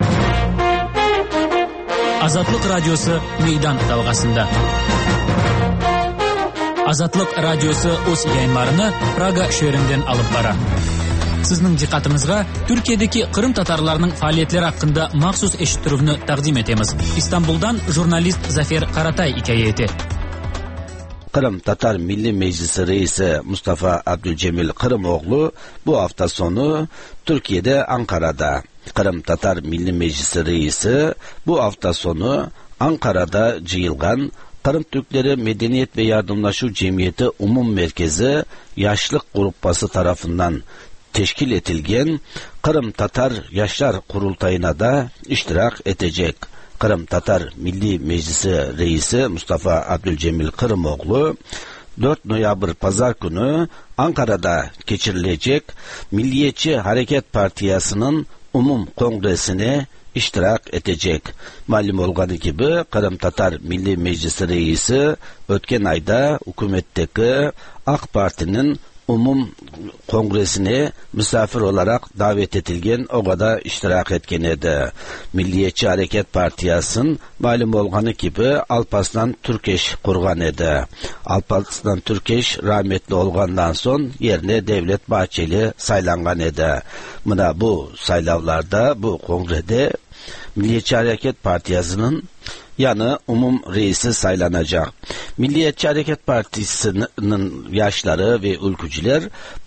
Azatlık Radyosu Meydan Dalgasında. Azatlık Radyosu o'z yayınlarını Praga şehrinden alıp bara. Sizning diqqatingizga Türkiye'deki Kırım Tatarlarının faaliyetleri hakkında maxsus eşittiruvni taqdim etemiz. İstanbul'dan jurnalist Zafer Karatay hikayeti. Kırım Tatar Milli Meclisi Reisi Mustafa Abdülcemil Kırımoğlu bu hafta sonu Türkiye'de Ankara'da. Kırım Tatar Milli Meclisi Reisi bu hafta sonu Ankara'da cıyılgan Kırım Türkleri Medeniyet ve Yardımlaşu Cemiyeti Umum Merkezi Yaşlık Gruppası tarafından teşkil edilgen Kırım Tatar Yaşlar Kurultayına da iştirak edecek. Kırım Tatar Milli Meclisi Reisi Mustafa Abdülcemil Kırımoğlu 4 Noyabr Pazar günü Ankara'da geçirilecek Milliyetçi Hareket Partiyası'nın Umum Kongresine iştirak edecek. Malum olganı gibi Kırım Tatar Milli Meclisi Reisi ötken ayda hükümetteki AK Parti'nin Umum Kongresine misafir olarak davet edilgen oğada iştirak etken edi. Milliyetçi Hareket Partiyası'nın malum olganı gibi Alparslan Türkeş kurgan edi. Alparslan Türkeş rahmetli olgandan son yerine Devlet Bahçeli saylangan edi. Buna bu saylavlarda, bu kongrede Milliyetçi Hareket Partiyası'nın yanı umum reisi saylanacak. Milliyetçi Hareket Partisi'nin yaşları ve ülkücüler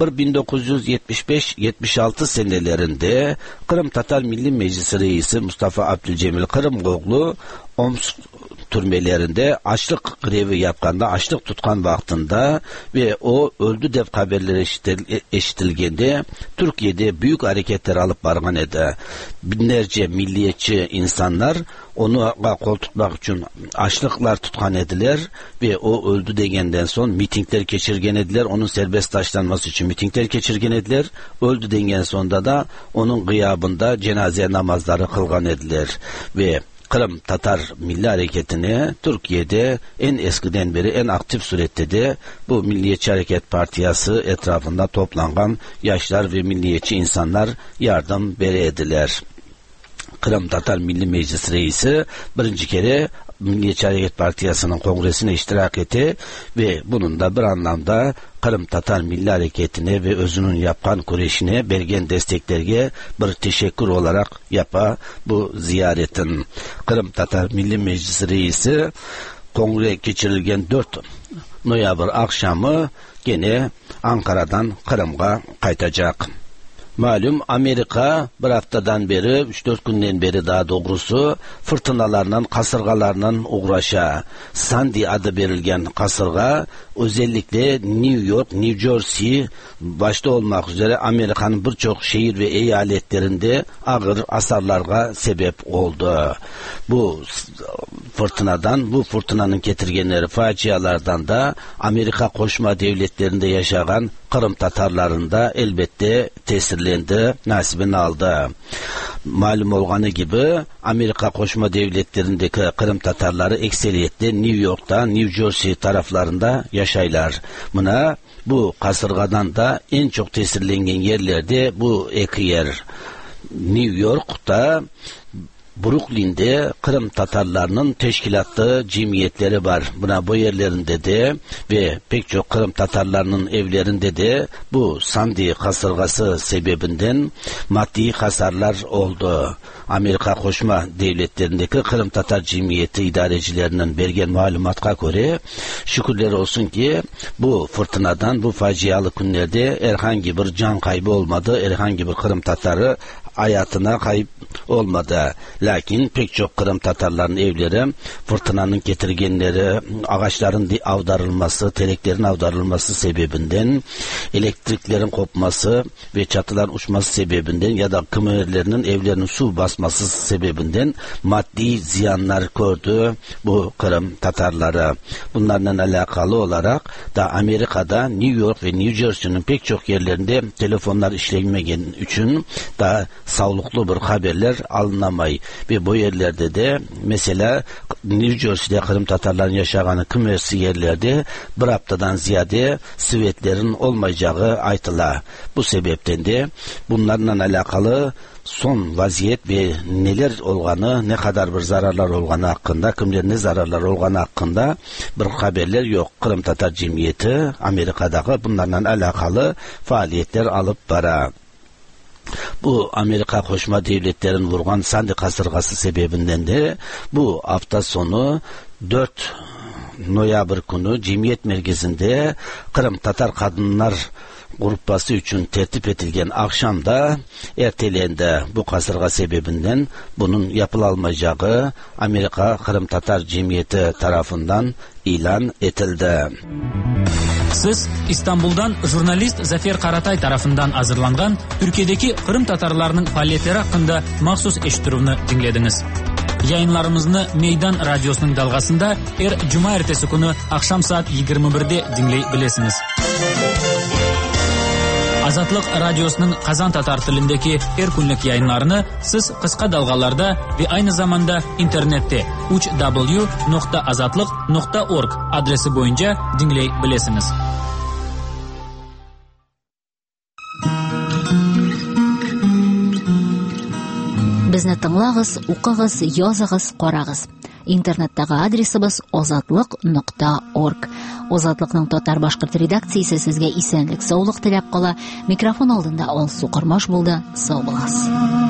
1975-76 senelerinde Kırım Tatar Milli Meclisi Reisi Mustafa Abdülcemil Kırımoğlu Omsk türmelerinde açlık grevi yapkanda, açlık tutkan vaktinde ve o öldü dev haberleri eşitilgende Türkiye'de büyük hareketler alıp bargan edi. Binlerce milliyetçi insanlar onu kol tutmak için açlıklar tutkan ediler ve o öldü degenden son mitingler geçirgen ediler. Onun serbest taşlanması için mitingler geçirgen ediler. Öldü degen sonunda da onun gıyabında cenaze namazları kılgan ediler ve Kırım Tatar Milli Hareketi'ni Türkiye'de en eskiden beri en aktif surette de bu Milliyetçi Hareket Partisi etrafında toplangan yaşlar ve milliyetçi insanlar yardım berediler. Kırım Tatar Milli Meclisi Reisi birinci kere Milliyetçi Hareket Partisi'nin kongresine iştirak etti ve bunun da bir anlamda Kırım Tatar Milli Hareketi'ne ve özünün yapkan kureyşine bergen desteklerge bir teşekkür olarak yapa bu ziyaretin. Kırım Tatar Milli Meclisi Reisi kongre geçirilgen 4 noyabr akşamı gene Ankara'dan Kırım'a kaytacak. Malum Amerika bir haftadan beri, 3-4 günden beri daha doğrusu fırtınalarının, kasırgalarının uğraşa. Sandy adı verilgen kasırga özellikle New York, New Jersey başta olmak üzere Amerika'nın birçok şehir ve eyaletlerinde ağır hasarlarga sebep oldu. Bu fırtınanın getirgenleri facialardan da Amerika Koşma Devletleri'nde yaşayan Kırım Tatarlarında elbette tesirlendi, nasibini aldı. Malum olganı gibi Amerika Koşma Devletleri'ndeki Kırım Tatarları ekseriyetle New York'ta, New Jersey taraflarında yaşaylar. Buna bu kasırgadan da en çok tesirlengen yerlerde bu iki yer. New York'ta, Brooklyn'de Kırım Tatarlarının teşkilatlı cemiyetleri var. Buna bu yerlerinde de ve pek çok Kırım Tatarlarının evlerinde de bu Sandy kasırgası sebebinden maddi hasarlar oldu. Amerika Koşma Devletlerindeki Kırım Tatar Cemiyeti idarecilerinin bergen malumatına göre şükürler olsun ki bu fırtınadan, bu facialı günlerde herhangi bir can kaybı olmadı. Herhangi bir Kırım Tatarı hayatına kayıp olmadı. Lakin pek çok Kırım Tatarların evleri fırtınanın getirgenleri, ağaçların avdarılması, teleklerin avdarılması sebebinden, elektriklerin kopması ve çatıların uçması sebebinden ya da kımerlerinin evlerinin su basması sebebinden maddi ziyanlar gördü bu Kırım Tatarları. Bunlarla alakalı olarak da Amerika'da New York ve New Jersey'nin pek çok yerlerinde telefonlar işlemegen için da sağlıklı bir haberler alınamay ve bu yerlerde de mesela New Jersey'de Kırım Tatarların yaşaganı kümesi yerlerde bir haftadan ziyade sivetlerin olmayacağı aytıla. Bu sebepten de bunlarla alakalı son vaziyet ve neler olganı, ne kadar bir zararlar olganı hakkında, kimler ne zararlar olganı hakkında bir haberler yok. Kırım Tatar Cemiyeti Amerika'daki bunlarla alakalı faaliyetler alıp bara. Bu Amerika Koşma Devletlerin vurgan Sandy kasırgası sebebinden de bu hafta sonu 4 noyabr günü Cemiyet Merkezi'nde Kırım Tatar Kadınlar Gruppası için tertip edilgen akşamda ertelendi. Bu kasırga sebebinden bunun yapılalmayacağı Amerika Kırım Tatar Cemiyeti tarafından ilan edildi. Siz İstanbul'dan jurnalist Zafer Karatay tarafından hazırlangan Türkiye'deki Kırım Tatarlarının faaliyetleri hakkında mahsus eşitiruvni dinlediniz. Yayınlarımızı Meydan Radyosu'nun dalgasında Cuma ertesi günü akşam saat 21'de dinleyebilirsiniz. Azatlık Radyosu'nun Kazan Tatar tilindeki her günlük yayınlarını siz kısa dalgalarda ve aynı zamanda internette www.azatlık.org adresi boyunca dinleyebilirsiniz. Bizne tыңлагыз, укыгыз, языгыз, карагыз. Интернеттагы адресыбыз ozatlyk.org. Озатлыкның татар башкорт редакциясе сезгә исәнлек, саулык теләп кала. Микрофон алдында Алсу Кормаш булды. Сау булыгыз.